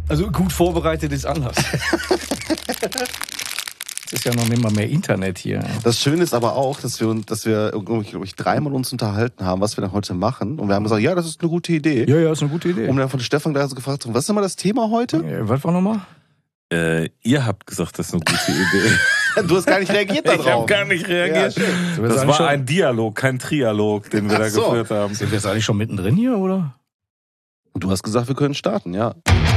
Also gut vorbereitet ist anders. Es ist ja noch nicht mal mehr Internet hier. Das Schöne ist aber auch, dass wir glaube ich, dreimal uns unterhalten haben, was wir dann heute machen. Und wir haben gesagt, ja, das ist eine gute Idee. Ja, ist eine gute Idee. Und dann von Stefan gleich so gefragt, was ist denn mal das Thema heute? Was war nochmal? Ihr habt gesagt, das ist eine gute Idee. Du hast gar nicht reagiert darauf. Ich habe gar nicht reagiert. Ja, das war ein Dialog, kein Trialog, den wir da geführt haben. Sind wir jetzt eigentlich schon mittendrin hier, oder? Und du hast gesagt, wir können starten, ja.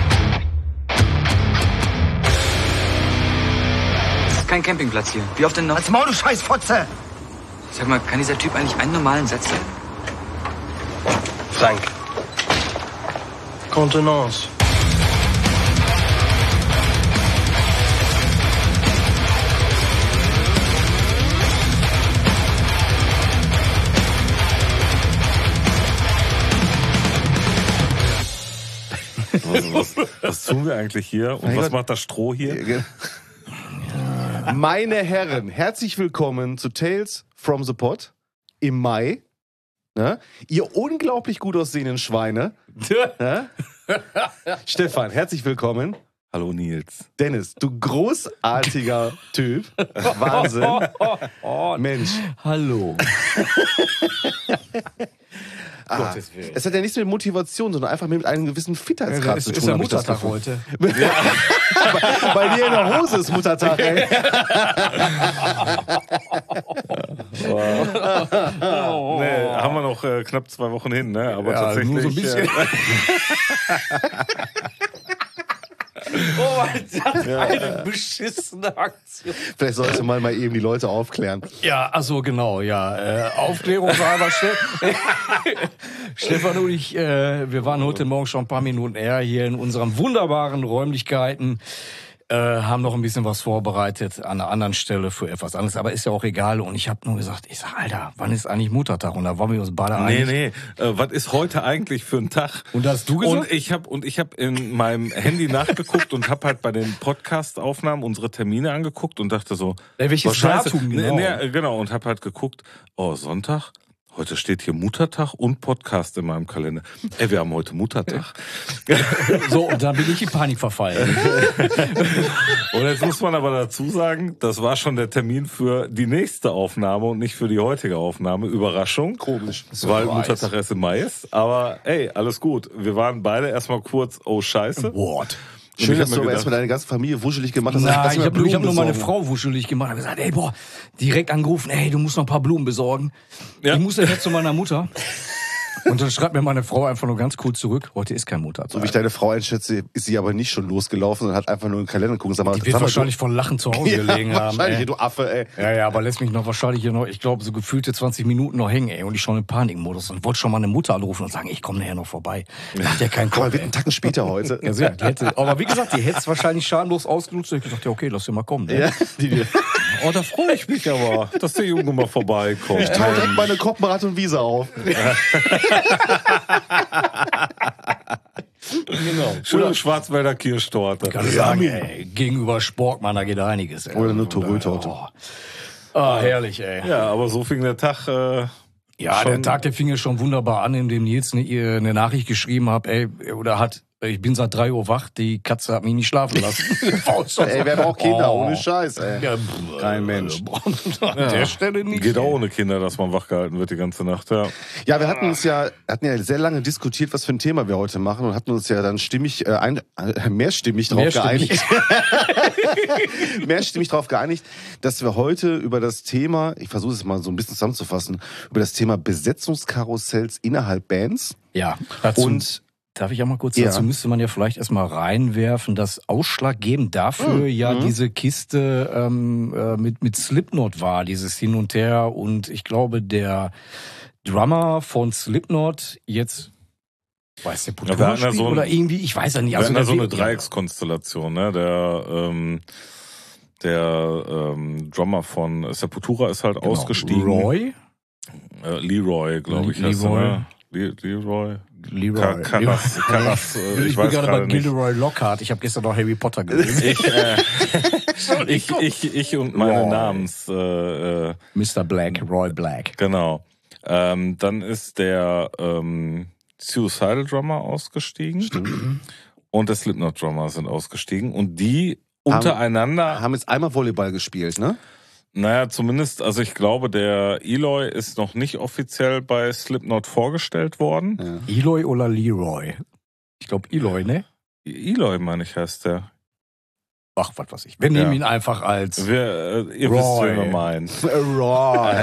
Kein Campingplatz hier. Wie oft denn noch? Als Maul, du Scheißfotze! Sag mal, kann dieser Typ eigentlich einen normalen Satz sagen? Frank. Contenance. Was tun wir eigentlich hier? Und was macht das Stroh hier? Meine Herren, herzlich willkommen zu Tales from the Pod im Mai. Ne? Ihr unglaublich gut aussehenden Schweine. Ne? Stefan, herzlich willkommen. Hallo Nils. Dennis, du großartiger Typ. Wahnsinn. Mensch. Hallo. Es hat ja nichts mit Motivation, sondern einfach mit einem gewissen Fittheitsgrad zu tun. Ist der Muttertag heute. Bei dir in der Hose ist Muttertag, ey. Nee, haben wir noch knapp 2 Wochen hin, ne? Aber ja, tatsächlich. Nur so ein bisschen. Oh mein Gott, eine beschissene Aktion. Vielleicht sollst du mal eben die Leute aufklären. Ja, also genau, ja. Aufklärung war aber Stefan und ich, wir waren heute Morgen schon ein paar Minuten eher hier in unseren wunderbaren Räumlichkeiten. Haben noch ein bisschen was vorbereitet an einer anderen Stelle für etwas anderes, aber ist ja auch egal. Und ich habe nur gesagt, Alter, wann ist eigentlich Muttertag? Und da waren wir uns beide einig. Nee, was ist heute eigentlich für ein Tag? Und da hast du gesagt? Und ich hab in meinem Handy nachgeguckt und habe halt bei den Podcast-Aufnahmen unsere Termine angeguckt und dachte so, welches Datum genau? Genau, und habe halt geguckt, Sonntag? Heute steht hier Muttertag und Podcast in meinem Kalender. Wir haben heute Muttertag. So, und dann bin ich in Panik verfallen. Und jetzt muss man aber dazu sagen, das war schon der Termin für die nächste Aufnahme und nicht für die heutige Aufnahme. Überraschung. Komisch. Weil Muttertag erst im Mai ist. Aber alles gut. Wir waren beide erstmal kurz, scheiße. What? Schön, dass du aber erstmal deine ganze Familie wuschelig gemacht hast. Nein, ich hab nur meine Frau wuschelig gemacht. Ich habe gesagt, direkt angerufen, du musst noch ein paar Blumen besorgen. Ja. Ich muss ja jetzt zu meiner Mutter. Und dann schreibt mir meine Frau einfach nur ganz cool zurück, heute ist kein Muttertag. So wie ich deine Frau einschätze, ist sie aber nicht schon losgelaufen und hat einfach nur in den Kalender geguckt. Die wird wahrscheinlich von Lachen zu Hause gelegen haben. Wahrscheinlich, du Affe, ey. Ja, aber lässt mich noch wahrscheinlich hier noch, ich glaube, so gefühlte 20 Minuten noch hängen, ey. Und ich schon im Panikmodus und wollte schon meine Mutter anrufen und sagen, ich komme nachher noch vorbei. Macht ja keinen Kopf. Aber wird einen Tacken später heute. Ja, aber wie gesagt, die hätte es wahrscheinlich schadenlos ausgenutzt. Ich dachte, okay, lass sie mal kommen. Ne? Ja, da freue ich mich aber, dass der Junge mal vorbeikommt. Ich taue direkt meine Koppenrad und Wiese auf. Genau. Schöne Schwarzwälder Kirschtorte. Kann ich sagen, ey, gegenüber Sporkmann, da geht einiges. Ey. Oder eine Torö-Torte. Herrlich, ey. Ja, aber so fing der Tag. Der Tag, der fing ja schon wunderbar an, indem Nils eine Nachricht geschrieben hat, ich bin seit 3 Uhr wach, die Katze hat mich nicht schlafen lassen. Wer braucht Kinder? Ohne Scheiß, ey. Ja, kein Mensch. An der Stelle nicht. Geht auch ohne Kinder, dass man wachgehalten wird die ganze Nacht, ja. Ja, wir hatten ja sehr lange diskutiert, was für ein Thema wir heute machen und hatten uns ja dann mehrstimmig darauf geeinigt, dass wir heute über das Thema, ich versuche es mal so ein bisschen zusammenzufassen, über das Thema Besetzungskarussells innerhalb Bands. Ja, darf ich auch mal kurz dazu müsste man ja vielleicht erstmal reinwerfen, dass ausschlaggebend dafür diese Kiste mit Slipknot war, dieses Hin und Her. Und ich glaube, der Drummer von Slipknot jetzt, weiß der Sepultura spielt oder irgendwie, ich weiß ja nicht. Also so eine Dreieckskonstellation, ne? Der Drummer von Sepultura ist halt ausgestiegen. Leroy, glaube ich. Leroy. Karas, ich bin gerade bei Gilderoy Lockhart. Ich habe gestern noch Harry Potter gesehen. Ich und meine Namens... Mr. Black, Roy Black. Genau. Dann ist der Suicidal Drummer ausgestiegen. Stimmt. und der Slipknot-Drummer sind ausgestiegen. Und die untereinander... Haben jetzt einmal Volleyball gespielt, ne? Naja, zumindest, also ich glaube, der Eloy ist noch nicht offiziell bei Slipknot vorgestellt worden. Ja. Eloy oder Leroy? Ich glaube Eloy, ne? Eloy, meine ich, heißt der. Ach, was weiß ich. Wir nehmen ihn einfach als ihr wisst, wen wir meinen. Roy.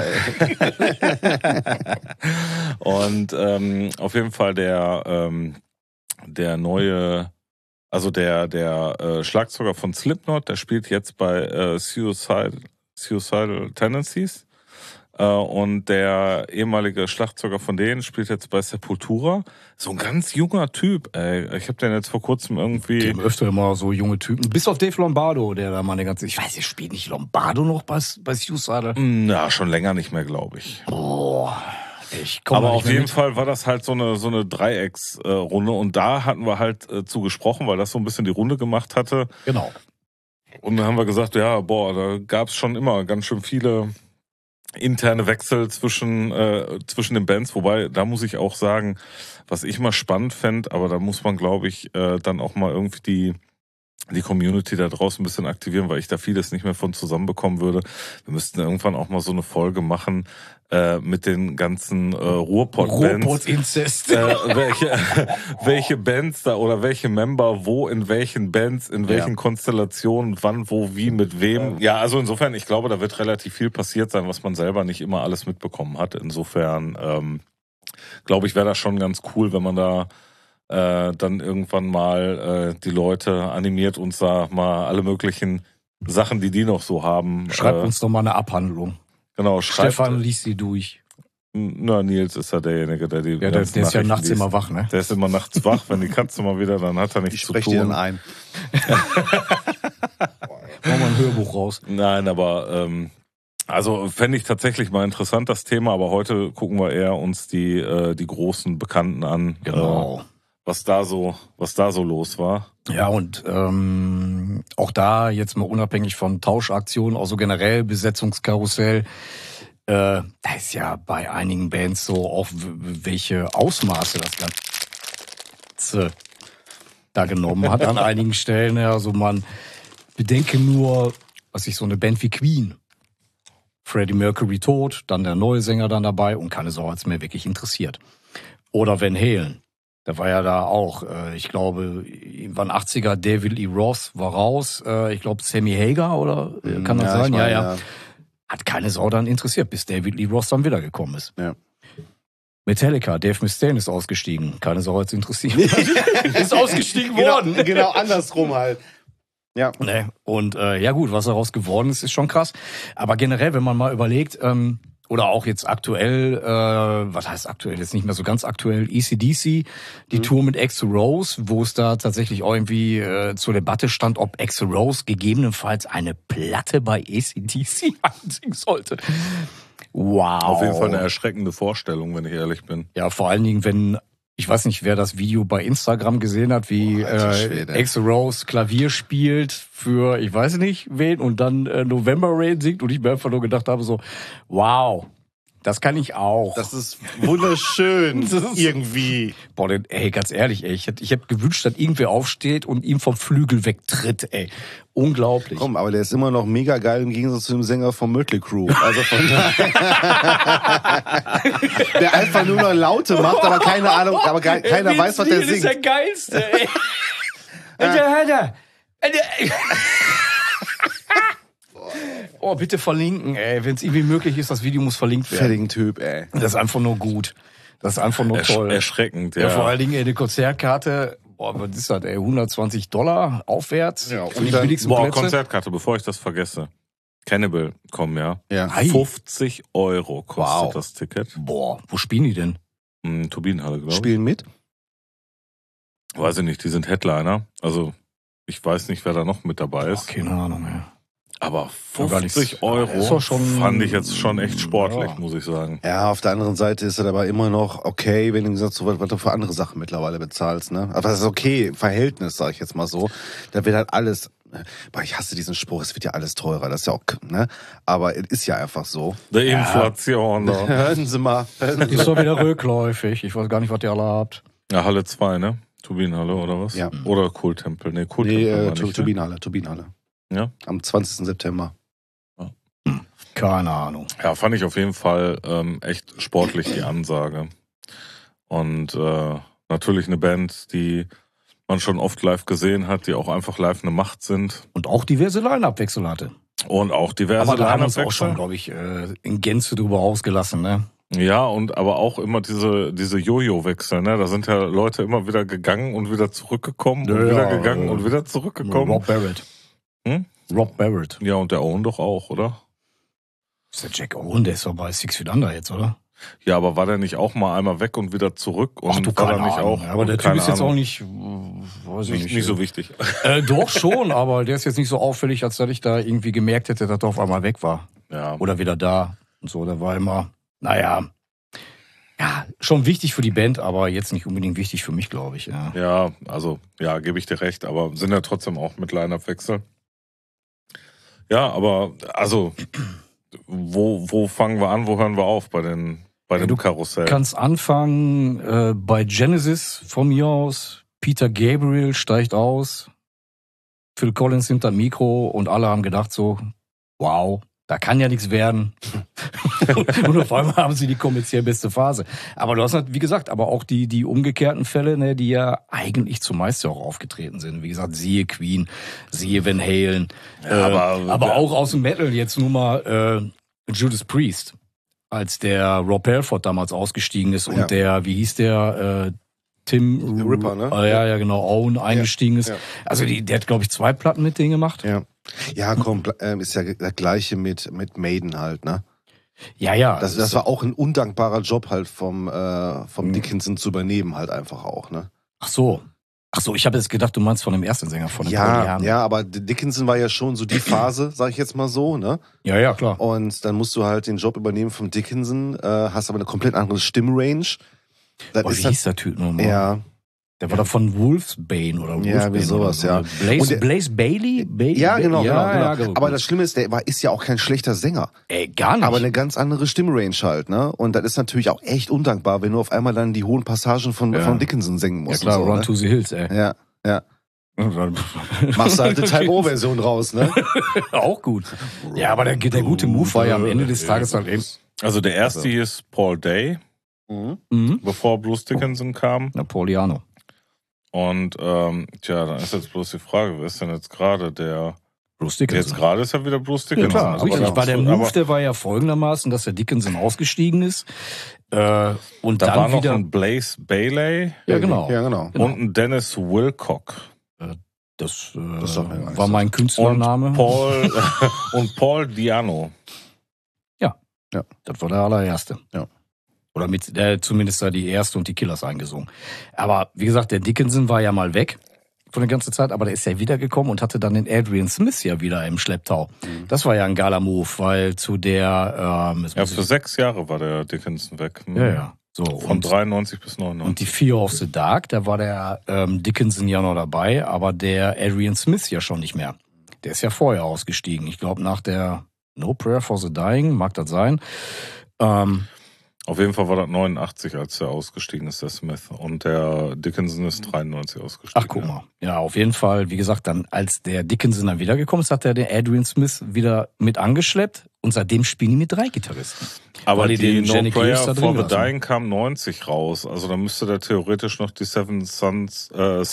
Und auf jeden Fall der neue, also der Schlagzeuger von Slipknot, der spielt jetzt bei Suicidal Tendencies. Und der ehemalige Schlagzeuger von denen spielt jetzt bei Sepultura. So ein ganz junger Typ, ey. Ich habe den jetzt vor kurzem irgendwie... Dem öfter immer so junge Typen. Bis auf Dave Lombardo, der da mal eine ganze... Ich weiß, spielt nicht Lombardo noch bei Suicidal? Ja, schon länger nicht mehr, glaube ich. Boah, aber auf jeden Fall war das halt so eine Dreiecksrunde. Und da hatten wir halt zu gesprochen, weil das so ein bisschen die Runde gemacht hatte. Genau. Und dann haben wir gesagt, ja, da gab es schon immer ganz schön viele... interne Wechsel zwischen den Bands, wobei, da muss ich auch sagen, was ich mal spannend fände, aber da muss man, glaube ich, dann auch mal irgendwie die Community da draußen ein bisschen aktivieren, weil ich da vieles nicht mehr von zusammenbekommen würde. Wir müssten irgendwann auch mal so eine Folge machen mit den ganzen Ruhrpott-Bands. Ruhrpott-Inzest. Welche Bands da oder welche Member wo in welchen Bands, in welchen Konstellationen, wann, wo, wie, mit wem. Ja, also insofern, ich glaube, da wird relativ viel passiert sein, was man selber nicht immer alles mitbekommen hat. Insofern, glaube ich, wäre das schon ganz cool, wenn man da dann irgendwann mal die Leute animiert, uns da mal alle möglichen Sachen, die noch so haben. Schreibt uns doch mal eine Abhandlung. Genau, Stefan liest sie durch. Na, Nils ist ja derjenige, der die. Ja, der ist ja nachts immer wach, ne? Der ist immer nachts wach. Wenn die Katze mal wieder, dann hat er nichts zu tun. Ich spreche die dann ein. Machen wir ein Hörbuch raus. Nein, aber also fände ich tatsächlich mal interessant, das Thema. Aber heute gucken wir eher uns die großen Bekannten an. Genau. Was da so los war. Ja, und auch da jetzt mal unabhängig von Tauschaktionen, auch so generell Besetzungskarussell, da ist ja bei einigen Bands so auch welche Ausmaße das Ganze da genommen hat an einigen Stellen. Also man bedenke nur, was ich so eine Band wie Queen, Freddie Mercury tot, dann der neue Sänger dann dabei und keine Sau hat's mehr wirklich interessiert. Oder Van Halen. Da war ja da auch, ich glaube, irgendwann 80er, David Lee Roth war raus. Ich glaube, Sammy Hagar, oder kann das sein? Ja. Hat keine Sau dann interessiert, bis David Lee Roth dann wiedergekommen ist. Ja. Metallica, Dave Mustaine ist ausgestiegen. Keine Sau hat's interessiert. Ist ausgestiegen worden. Genau, andersrum halt. Ja. Ne? Und ja gut, was daraus geworden ist schon krass. Aber generell, wenn man mal überlegt, oder auch jetzt aktuell, was heißt aktuell, jetzt nicht mehr so ganz aktuell, AC/DC, die Tour mit Axl Rose, wo es da tatsächlich auch irgendwie zur Debatte stand, ob Axl Rose gegebenenfalls eine Platte bei AC/DC ansingen sollte. Wow. Auf jeden Fall eine erschreckende Vorstellung, wenn ich ehrlich bin. Ja, vor allen Dingen, wenn, ich weiß nicht, wer das Video bei Instagram gesehen hat, wie Axl Rose Klavier spielt für, ich weiß nicht wen, und dann November Rain singt und ich mir einfach nur gedacht habe so, wow, das kann ich auch. Das ist wunderschön, irgendwie. Boah, ey, ganz ehrlich, ey, ich hätte gewünscht, dass irgendwer aufsteht und ihm vom Flügel wegtritt, ey. Unglaublich. Komm, aber der ist immer noch mega geil im Gegensatz zu dem Sänger von Mötley Crüe. Also von daher. Der einfach nur noch Laute macht, aber keine Ahnung, aber keiner weiß, was der singt. Das ist der Geilste, ey. Oh, bitte verlinken, ey. Wenn es irgendwie möglich ist, das Video muss verlinkt werden. Fertigen Typ, ey. Das ist einfach nur gut. Das ist einfach nur toll. Erschreckend, ja. Ja, vor allen Dingen, ey, die Konzertkarte, boah, was ist das, ey, $120 aufwärts. Ja, und die billigsten Plätze. Konzertkarte, bevor ich das vergesse. Cannibal kommen, ja. 50 € kostet das Ticket. Boah, wo spielen die denn? Turbinenhalle, glaube ich. Spielen mit? Weiß ich nicht, die sind Headliner. Also, ich weiß nicht, wer da noch mit dabei ist. Keine Ahnung, ja. Aber 50 € fand ich jetzt schon echt sportlich, muss ich sagen. Ja, auf der anderen Seite ist es aber immer noch okay, wenn du gesagt so was du für andere Sachen mittlerweile bezahlst, ne? Aber das ist okay, Verhältnis, sag ich jetzt mal so. Da wird halt alles, boah, ich hasse diesen Spruch, es wird ja alles teurer, das ist ja auch, ne? Aber es ist ja einfach so. Die Inflation, da. Hören Sie mal. Ist doch wieder rückläufig. Ich weiß gar nicht, was ihr alle habt. Ja, Halle 2, ne? Turbinenhalle oder was? Ja. Oder Kohltempel? Nee, Kohltempel. Turbinenhalle. Ja? Am 20. September. Keine Ahnung. Ja, fand ich auf jeden Fall echt sportlich die Ansage. Und natürlich eine Band, die man schon oft live gesehen hat, die auch einfach live eine Macht sind. Und auch diverse Line-Up-Wechsel hatte. Und auch diverse Aber da haben wir uns auch Line-Up-Wechsel. schon, glaube ich, in Gänze drüber ausgelassen, ne? Ja, und aber auch immer diese Jojo-Wechsel, ne? Da sind ja Leute immer wieder gegangen und wieder zurückgekommen und wieder gegangen und wieder zurückgekommen. Rob Barrett. Rob Barrett. Ja, und der Owen doch auch, oder? Ist der Jack Owen, der ist doch bei 6 Feet Under jetzt, oder? Ja, aber war der nicht auch mal einmal weg und wieder zurück? Und Ach du, war keine er nicht Ahnung. auch? Aber der Typ keine ist jetzt Ahnung. auch nicht, weiß ich nicht so wichtig. Doch schon, aber der ist jetzt nicht so auffällig, als dass ich da irgendwie gemerkt hätte, dass er auf einmal weg war. Ja. Oder wieder da und so. Der war immer, ja, schon wichtig für die Band, aber jetzt nicht unbedingt wichtig für mich, glaube ich. Ja. Ja, also, ja, gebe ich dir recht, aber sind ja trotzdem auch mit Line-Up-Wechsel. Ja, aber, also, wo fangen wir an, wo hören wir auf bei dem Karussell? Du kannst anfangen bei Genesis von mir aus. Peter Gabriel steigt aus. Phil Collins hinter Mikro und alle haben gedacht so, wow, da kann ja nichts werden. Und auf einmal haben sie die kommerziell beste Phase. Aber du hast halt, wie gesagt, aber auch die umgekehrten Fälle, ne, die ja eigentlich zumeist ja auch aufgetreten sind. Wie gesagt, siehe Queen, siehe Van Halen. Aber auch aus dem Metal jetzt nur mal Judas Priest, als der Rob Halford damals ausgestiegen ist und der, wie hieß der, Tim Ripper, ne? Ja, genau, Owen eingestiegen ist. Ja. Also der hat, glaube ich, 2 Platten mit denen gemacht. Ja, komm, ist ja das Gleiche mit Maiden halt, ne? Ja. Das war auch ein undankbarer Job halt vom Dickinson zu übernehmen halt einfach auch, ne? Ach so, ich habe jetzt gedacht, du meinst von dem ersten Sänger, von dem Paul. Ja, aber Dickinson war ja schon so die Phase, sag ich jetzt mal so, ne? Ja, klar. Und dann musst du halt den Job übernehmen vom Dickinson, hast aber eine komplett andere Stimmrange. Wie hieß der Typ nochmal? Ja. Der war da von Wolfsbane oder Wolfsbane. Ja, wie sowas, so. ja. Blaze Bailey? Ja, genau. Ja, aber das Schlimme ist, ist ja auch kein schlechter Sänger. Gar nicht. Aber eine ganz andere Stimmrange halt, ne? Und das ist natürlich auch echt undankbar, wenn du auf einmal dann die hohen Passagen von Dickinson singen musst. Ja klar, und so, Run ne? to the Hills, ey. Ja. Machst du halt eine Type-O-Version raus, ne? Auch gut. Ja, aber der gute Move war ja am Ende des Tages halt eben. Also der erste hier ist Paul Day, bevor Bruce Dickinson kam. Pauliano. Und dann ist jetzt bloß die Frage, wer ist denn jetzt gerade der Bruce Dickinson. Jetzt gerade ist ja wieder Bruce Dickinson. Ja, klar, richtig. War der Move, der war ja folgendermaßen, dass der Dickinson ausgestiegen ist. Und da dann war noch wieder ein Blaze Bailey. Ja, genau. Und ein Dennis Wilcock. Das war mein Künstlername. Und Paul Diano. Ja, das war der allererste. Ja. Oder mit zumindest da die erste und die Killers eingesungen. Aber wie gesagt, der Dickinson war ja mal weg von der ganzen Zeit, aber der ist ja wiedergekommen und hatte dann den Adrian Smith ja wieder im Schlepptau. Das war ja ein geiler Move, weil zu der für 6 Jahre war der Dickinson weg. Ja. So, von 93 bis 99. Und die Fear of the Dark, da war der Dickinson ja noch dabei, aber der Adrian Smith ja schon nicht mehr. Der ist ja vorher ausgestiegen. Ich glaube nach der No Prayer for the Dying, mag das sein. Auf jeden Fall war das 89, als der ausgestiegen ist, der Smith. Und der Dickinson ist 93 ausgestiegen. Ach, guck mal. Ja, auf jeden Fall, wie gesagt, dann als der Dickinson dann wiedergekommen ist, hat er den Adrian Smith wieder mit angeschleppt und seitdem spielen die mit 3 Gitarristen. Aber die No Prayer for for the Dying kam 90 raus. Also da müsste der theoretisch noch die Seven Sons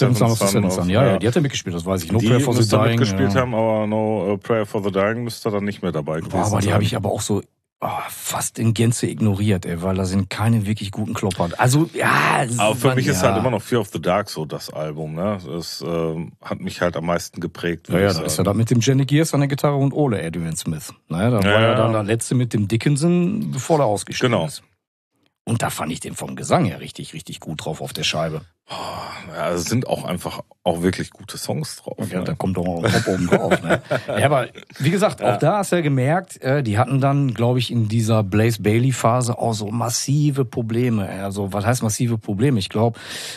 Ja, die hat er mitgespielt, das weiß ich. No Prayer for the Dying. Mitgespielt haben, aber No Prayer for the Dying müsste dann nicht mehr dabei gewesen sein. Aber die habe ich aber auch so fast in Gänze ignoriert, weil da sind keine wirklich guten Klopper. Also, ja. Aber für mich ist halt immer noch Fear of the Dark so das Album, ne? Das hat mich halt am meisten geprägt. Ja, da ist ja da mit dem Jenny Gears an der Gitarre und Ole Adrian Smith. Naja, da war ja dann der letzte mit dem Dickinson, bevor er ausgestiegen ist. Und da fand ich den vom Gesang her richtig, richtig gut drauf auf der Scheibe. Ja, es sind auch einfach wirklich gute Songs drauf. Ja, da kommt doch noch ein Pop oben drauf. Ne? Ja, aber wie gesagt, auch da hast du ja gemerkt, die hatten dann, glaube ich, in dieser Blaze Bailey-Phase auch so massive Probleme. Also, was heißt massive Probleme? Ich glaube,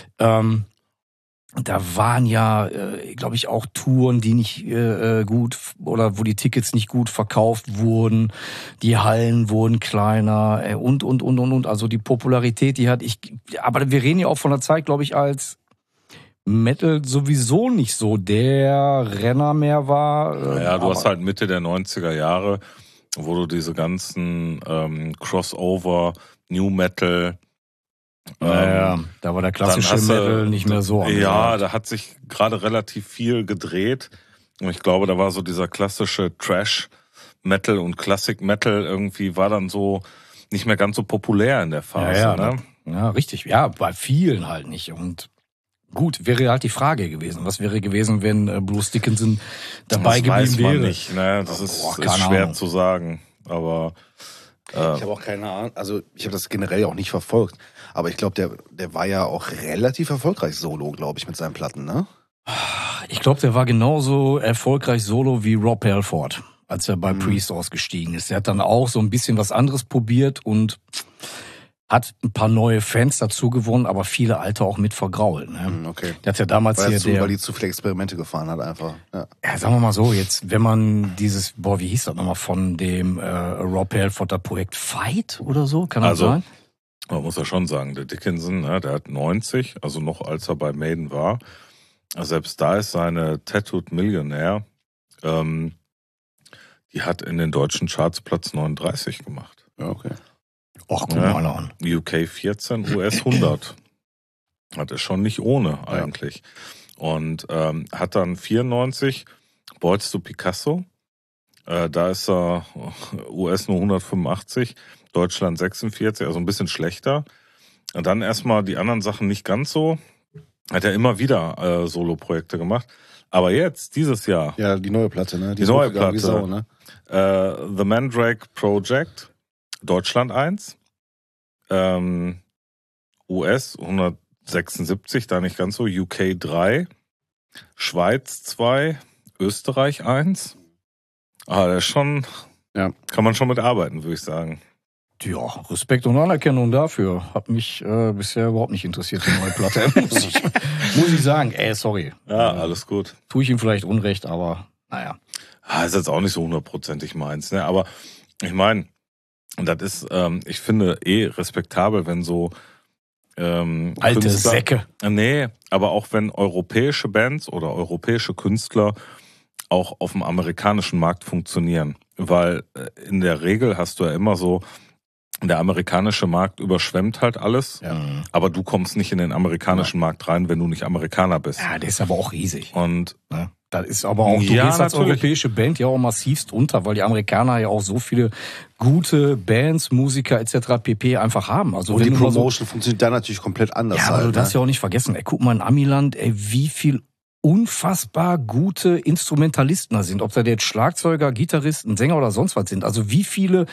da waren ja, glaube ich, auch Touren, die nicht gut oder wo die Tickets nicht gut verkauft wurden. Die Hallen wurden kleiner und. Also die Popularität, die hat aber wir reden ja auch von der Zeit, glaube ich, als Metal sowieso nicht so der Renner mehr war. Naja, du hast halt Mitte der 90er Jahre, wo du diese ganzen Crossover, New Metal. Naja, da war der klassische Metal nicht mehr so. Ja, da hat sich gerade relativ viel gedreht. Und ich glaube, da war so dieser klassische Trash-Metal und Classic-Metal irgendwie war dann so nicht mehr ganz so populär in der Phase. Ja, ne? Ja, richtig. Ja, bei vielen halt nicht. Und gut, wäre halt die Frage gewesen. Was wäre gewesen, wenn Bruce Dickinson dabei geblieben wäre? Das weiß man nicht. Ne? Das ist schwer zu sagen. Aber ich habe auch keine Ahnung. Also ich habe das generell auch nicht verfolgt. Aber ich glaube, der war ja auch relativ erfolgreich solo, glaube ich, mit seinen Platten, ne? Ich glaube, der war genauso erfolgreich solo wie Rob Halford, als er bei Priest ausgestiegen ist. Er hat dann auch so ein bisschen was anderes probiert und hat ein paar neue Fans dazu gewonnen, aber viele alte auch mit vergrault. Ne? Okay. Der hat ja damals weil die zu viele Experimente gefahren hat einfach. Ja, sagen wir mal so, jetzt, wenn man dieses, wie hieß das nochmal, von dem Rob Halford Projekt Fight oder so, kann das sein? Man muss ja schon sagen, der Dickinson, ne, der hat 90, also noch als er bei Maiden war. Selbst da ist seine Tattooed Millionaire, die hat in den deutschen Charts Platz 39 gemacht. Ja, okay. Och, guck mal an. UK 14, US 100. Das ist schon nicht ohne eigentlich. Und hat dann 94 Boys to Picasso. Da ist er US nur 185, Deutschland 46, also ein bisschen schlechter. Und dann erstmal die anderen Sachen nicht ganz so. Hat er immer wieder Solo-Projekte gemacht. Aber jetzt, dieses Jahr. Ja, die neue Platte, ne? Die neue Platte. Sau, ne? The Mandrake Project, Deutschland 1. US 176, da nicht ganz so. UK 3. Schweiz 2. Österreich 1. Das ist schon, kann man schon mit arbeiten, würde ich sagen. Ja, Respekt und Anerkennung dafür. Hat mich bisher überhaupt nicht interessiert, die neue Platte. muss ich sagen. Sorry. Ja, alles gut. Tue ich ihm vielleicht Unrecht, aber naja. Ist jetzt auch nicht so 100% meins, ne? Aber ich meine, das ist, ich finde respektabel, wenn so alte Künstler, Säcke. Nee, aber auch wenn europäische Bands oder europäische Künstler auch auf dem amerikanischen Markt funktionieren. Weil in der Regel hast du ja immer so, der amerikanische Markt überschwemmt halt alles, aber du kommst nicht in den amerikanischen Markt rein, wenn du nicht Amerikaner bist. Ja, der ist aber auch riesig. Und das ist aber auch, du gehst als europäische Band ja auch massivst unter, weil die Amerikaner ja auch so viele gute Bands, Musiker etc. pp. Einfach haben. Also und die Promotion funktioniert da natürlich komplett anders. Ja, aber du darfst ja auch nicht vergessen, guck mal in Amiland, wie viel unfassbar gute Instrumentalisten da sind. Ob da jetzt Schlagzeuger, Gitarristen, Sänger oder sonst was sind. Also wie viele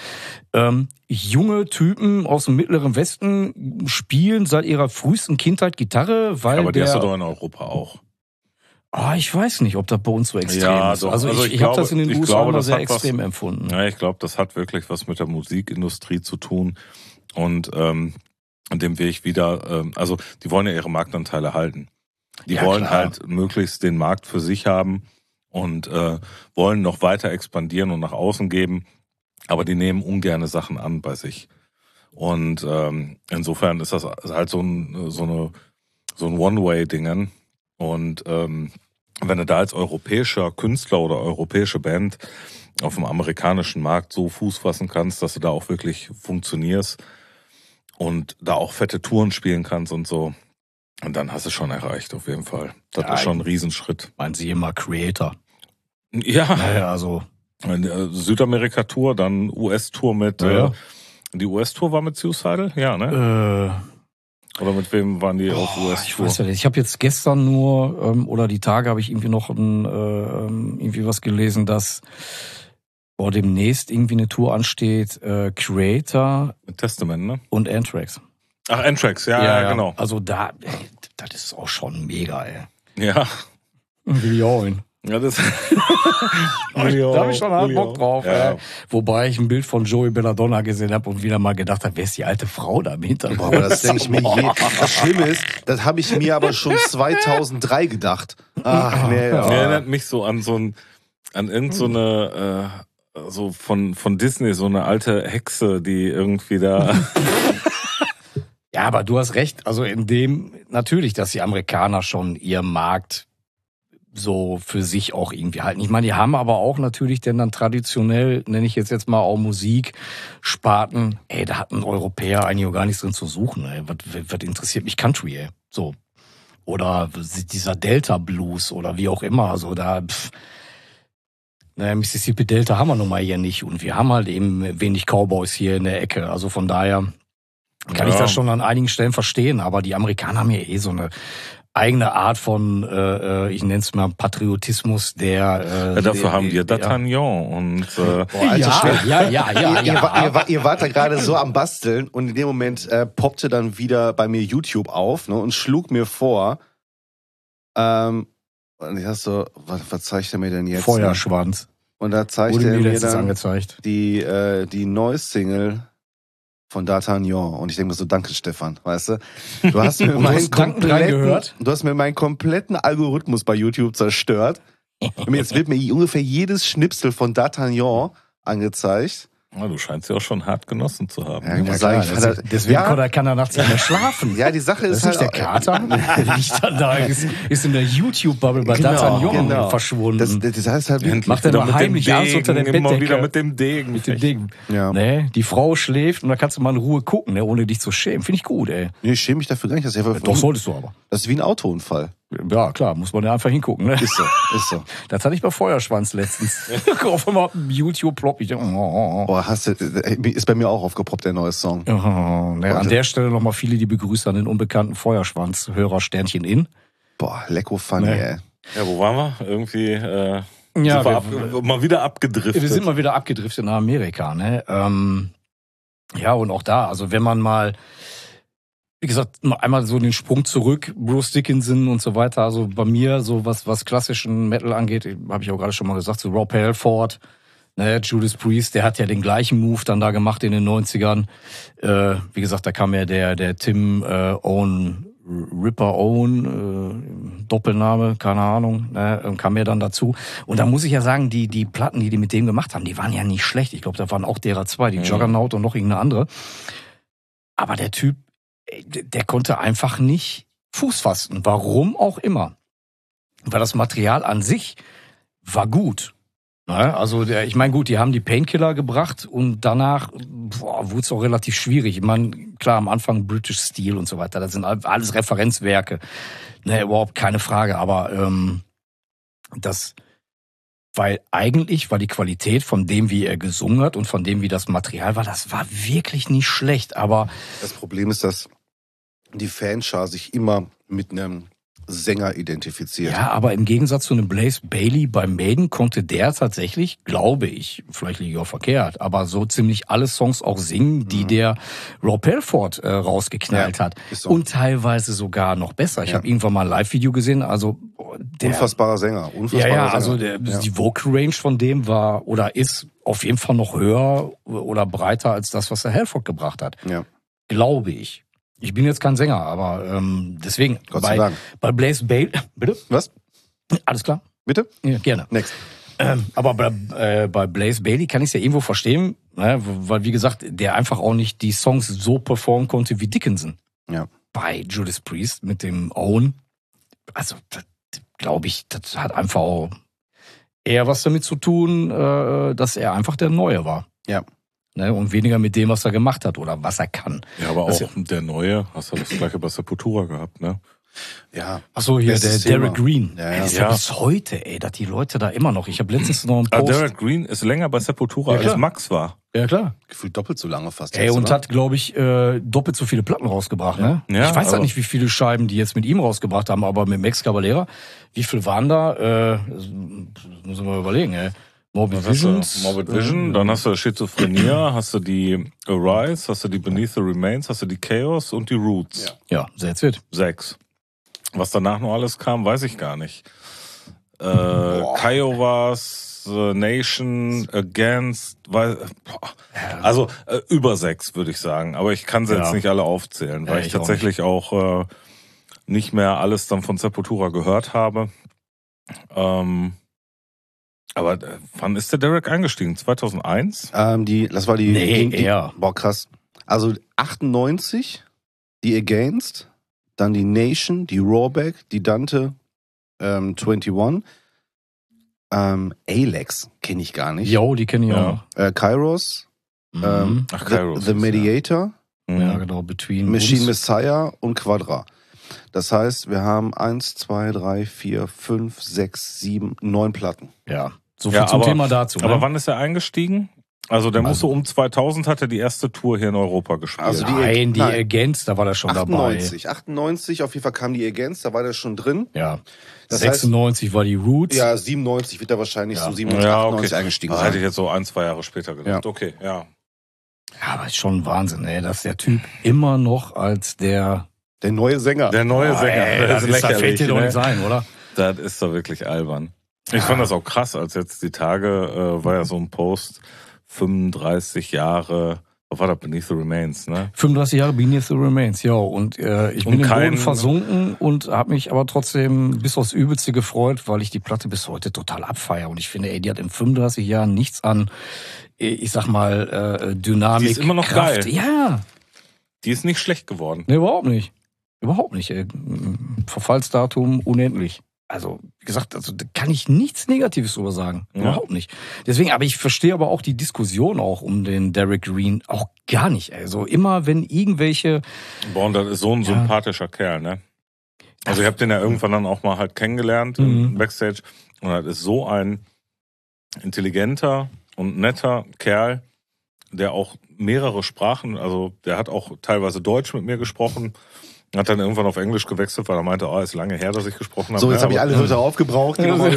junge Typen aus dem Mittleren Westen spielen seit ihrer frühesten Kindheit Gitarre, weil aber die hast du doch in Europa auch. Ich weiß nicht, ob das bei uns so extrem ist. Also ich habe das in den USA immer sehr extrem empfunden. Ja, ich glaube, das hat wirklich was mit der Musikindustrie zu tun. Und an dem Weg wieder, also die wollen ja ihre Marktanteile halten. Die wollen halt möglichst den Markt für sich haben und wollen noch weiter expandieren und nach außen geben, aber die nehmen ungerne Sachen an bei sich. Und insofern ist das halt so ein One-Way-Dingen. Und wenn du da als europäischer Künstler oder europäische Band auf dem amerikanischen Markt so Fuß fassen kannst, dass du da auch wirklich funktionierst und da auch fette Touren spielen kannst und so, und dann hast du schon erreicht, auf jeden Fall. Das ist schon ein Riesenschritt. Meinen Sie immer Creator? Ja. Naja, also. Südamerika-Tour, dann US-Tour mit. Die US-Tour war mit Suicidal? Ja, ne? Oder mit wem waren die auf US-Tour? Ich weiß ja nicht. Ich habe jetzt gestern nur, oder die Tage habe ich irgendwie noch irgendwie was gelesen, dass demnächst irgendwie eine Tour ansteht. Creator. Mit Testament, ne? Und Anthrax. Ach, Anthrax, ja, genau. Also das ist auch schon mega, ey. Ja. Will ich auch hin. Ja, das. Da habe ich schon hart Bock drauf. Ja. Wobei ich ein Bild von Joey Belladonna gesehen habe und wieder mal gedacht habe, wer ist die alte Frau da im Hintergrund? Aber das denke ich mir Das Schlimme ist, das habe ich mir aber schon 2003 gedacht. Ach, nee. Erinnert mich so an irgend so eine, so von Disney, so eine alte Hexe, die irgendwie da. Ja, aber du hast recht. Also in dem natürlich, dass die Amerikaner schon ihren Markt so für sich auch irgendwie halten. Ich meine, die haben aber auch natürlich denn dann traditionell, nenne ich jetzt mal auch Musiksparten, da hat ein Europäer eigentlich auch gar nichts drin zu suchen. Ey. Was interessiert mich Country, ey? So. Oder dieser Delta Blues oder wie auch immer. Also Mississippi Delta haben wir nun mal hier nicht. Und wir haben halt eben wenig Cowboys hier in der Ecke. Also von daher kann ich das schon an einigen Stellen verstehen. Aber die Amerikaner haben ja so eine eigene Art von, ich nenne es mal Patriotismus, dafür haben wir D'Artagnan und Ihr wart da gerade so am Basteln und in dem Moment poppte dann wieder bei mir YouTube auf, ne, und schlug mir vor, und ich dachte so, was zeigt er mir denn jetzt? Feuerschwanz. Und da zeigt er mir dann angezeigt. die neues Single von D'Artagnan. Und ich denke mir so, danke Stefan, weißt du? Du hast mir meinen kompletten Algorithmus bei YouTube zerstört. Und jetzt wird mir ungefähr jedes Schnipsel von D'Artagnan angezeigt. Ja, du scheinst ja auch schon hart genossen zu haben. Ja, ich muss sagen, deswegen kann er nachts nicht mehr schlafen. Ja, die Sache ist halt... Der Kater ist in der YouTube-Bubble bei D'Artagnan verschwunden. Das heißt halt... Macht er noch heimlich abends unter der Bettdecke. Immer wieder mit dem Degen. Ja. Nee, die Frau schläft und da kannst du mal in Ruhe gucken, ne, ohne dich zu schämen. Finde ich gut, ey. Nee, ich schäme mich dafür gar nicht. Doch, solltest du aber. Das ist wie ein Autounfall. Ja, klar, muss man ja einfach hingucken, ne? Ist so. Das hatte ich bei Feuerschwanz letztens. Auf einmal YouTube plopp. Ich denke, Boah, ist bei mir auch aufgepoppt, der neue Song. An der Stelle nochmal viele liebe Grüße an den unbekannten Feuerschwanz-Hörer Sternchen in. Boah, lecko funny, ey. Ja, wo waren wir? Irgendwie mal wieder abgedriftet. Wir sind mal wieder abgedriftet nach Amerika, ne? Ja, und auch da, also wenn man mal, wie gesagt, einmal so den Sprung zurück, Bruce Dickinson und so weiter, also bei mir, so was klassischen Metal angeht, habe ich auch gerade schon mal gesagt, so Rob Halford, ne, Judas Priest, der hat ja den gleichen Move dann da gemacht in den 90ern. Wie gesagt, da kam ja der Tim Ripper Owen, Doppelname, keine Ahnung, ne, kam ja dann dazu. Und da muss ich ja sagen, die Platten, die mit dem gemacht haben, die waren ja nicht schlecht. Ich glaube, da waren auch derer zwei, die Juggernaut und noch irgendeine andere. Aber der Typ, der konnte einfach nicht Fuß fassen. Warum auch immer. Weil das Material an sich war gut. Also ich meine, gut, die haben die Painkiller gebracht und danach wurde es auch relativ schwierig. Ich meine, klar, am Anfang British Steel und so weiter, das sind alles Referenzwerke. Ne, überhaupt keine Frage, aber weil die Qualität von dem, wie er gesungen hat und von dem, wie das Material war, das war wirklich nicht schlecht. Aber das Problem ist, dass die Fanschar sich immer mit einem Sänger identifiziert. Ja, aber im Gegensatz zu einem Blaze Bayley beim Maiden konnte der tatsächlich, glaube ich, vielleicht liege ich auch verkehrt, aber so ziemlich alle Songs auch singen, die der Rob Halford rausgeknallt hat. So. Und teilweise sogar noch besser. Ich habe irgendwann mal ein Live-Video gesehen, also unfassbarer Sänger. Also die Vocal Range von dem war oder ist auf jeden Fall noch höher oder breiter als das, was der Halford gebracht hat. Ja. Glaube ich. Ich bin jetzt kein Sänger, aber deswegen bei Blaze Bayley. Bitte? Was? Alles klar? Bitte? Ja, gerne. Next. Aber bei Blaze Bayley kann ich es ja irgendwo verstehen, ne, weil wie gesagt, der einfach auch nicht die Songs so performen konnte wie Dickinson. Ja. Bei Judas Priest mit dem Owen. Also, glaube ich, das hat einfach auch eher was damit zu tun, dass er einfach der Neue war. Ja. Ne, und weniger mit dem, was er gemacht hat oder was er kann. Ja, aber auch der Neue, hast du das gleiche bei Sepultura gehabt, ne? Ja. Achso, hier der Derek Green. Ja. Das ist ja bis heute, dass die Leute da immer noch. Ich habe letztens noch einen Post. Derek Green ist länger bei Sepultura als Max war. Ja, klar. Gefühlt doppelt so lange fast. Und hat, glaube ich, doppelt so viele Platten rausgebracht, ne? Ja, ich weiß halt nicht, wie viele Scheiben die jetzt mit ihm rausgebracht haben, aber mit Max Cavalera, wie viel waren da? Das müssen wir überlegen, ey. Morbid Vision, dann hast du Schizophrenia, hast du die Arise, hast du die Beneath the Remains, hast du die Chaos und die Roots. Ja, that's it. 6. Was danach noch alles kam, weiß ich gar nicht. Kiowas, Nation, Against, also über 6 würde ich sagen. Aber ich kann sie jetzt nicht alle aufzählen, weil ich tatsächlich auch nicht mehr alles dann von Sepultura gehört habe. Aber wann ist der Derek eingestiegen? 2001? Das war die... eher. Boah, krass. Also 98 die Against, dann die Nation, die Rawback, die Dante 21, Alex kenne ich gar nicht. Jo, die kenne ich auch. Kairos, Kairos The Mediator, ja, genau, Between Machine uns. Messiah und Quadra. Das heißt, wir haben 1, 2, 3, 4, 5, 6, 7, 9 Platten. Ja, so viel zum Thema dazu. Aber ne? wann ist er eingestiegen? Also der musste um 2000 hat er die erste Tour hier in Europa gespielt. Also die Against, da war der schon 98, 98, auf jeden Fall kam die Against, da war der schon drin. dabei. Ja. Das 96 war die Roots. Ja, 97 wird er wahrscheinlich so 97, Ja, 98 okay. eingestiegen Das sein. hätte ich jetzt so 1, 2 Jahre später gedacht. Ja. Okay, ja. Ja, aber ist schon Wahnsinn, ey, dass der Typ immer noch als der neue Sänger. Der neue Sänger. Ey, das fällt dir doch nicht sein, oder? Das ist doch wirklich albern. Ich fand das auch krass, als jetzt die Tage war ja so ein Post, 35 Jahre, was war das, Beneath the Remains, ne? 35 Jahre Beneath the Remains, ja. Und ich bin im Boden versunken und habe mich aber trotzdem bis aufs Übelste gefreut, weil ich die Platte bis heute total abfeiere. Und ich finde, ey, die hat in 35 Jahren nichts an, ich sag mal, Dynamik. Die ist immer noch Kraft. geil. Ja. Die ist nicht schlecht geworden. Nee, überhaupt nicht. Überhaupt nicht. Ey. Verfallsdatum unendlich. Also, wie gesagt, also da kann ich nichts Negatives drüber sagen. Ja. Überhaupt nicht. Deswegen, aber ich verstehe aber auch die Diskussion auch um den Derek Green auch gar nicht. Also immer, wenn irgendwelche... Boah, und das ist so ein sympathischer Kerl, ne? Also ich habe den ja irgendwann dann auch mal halt kennengelernt im Backstage. Und das ist so ein intelligenter und netter Kerl, der auch mehrere Sprachen, also der hat auch teilweise Deutsch mit mir gesprochen, hat dann irgendwann auf Englisch gewechselt, weil er meinte, ist lange her, dass ich gesprochen habe. So, jetzt habe ich alle Leute aufgebraucht.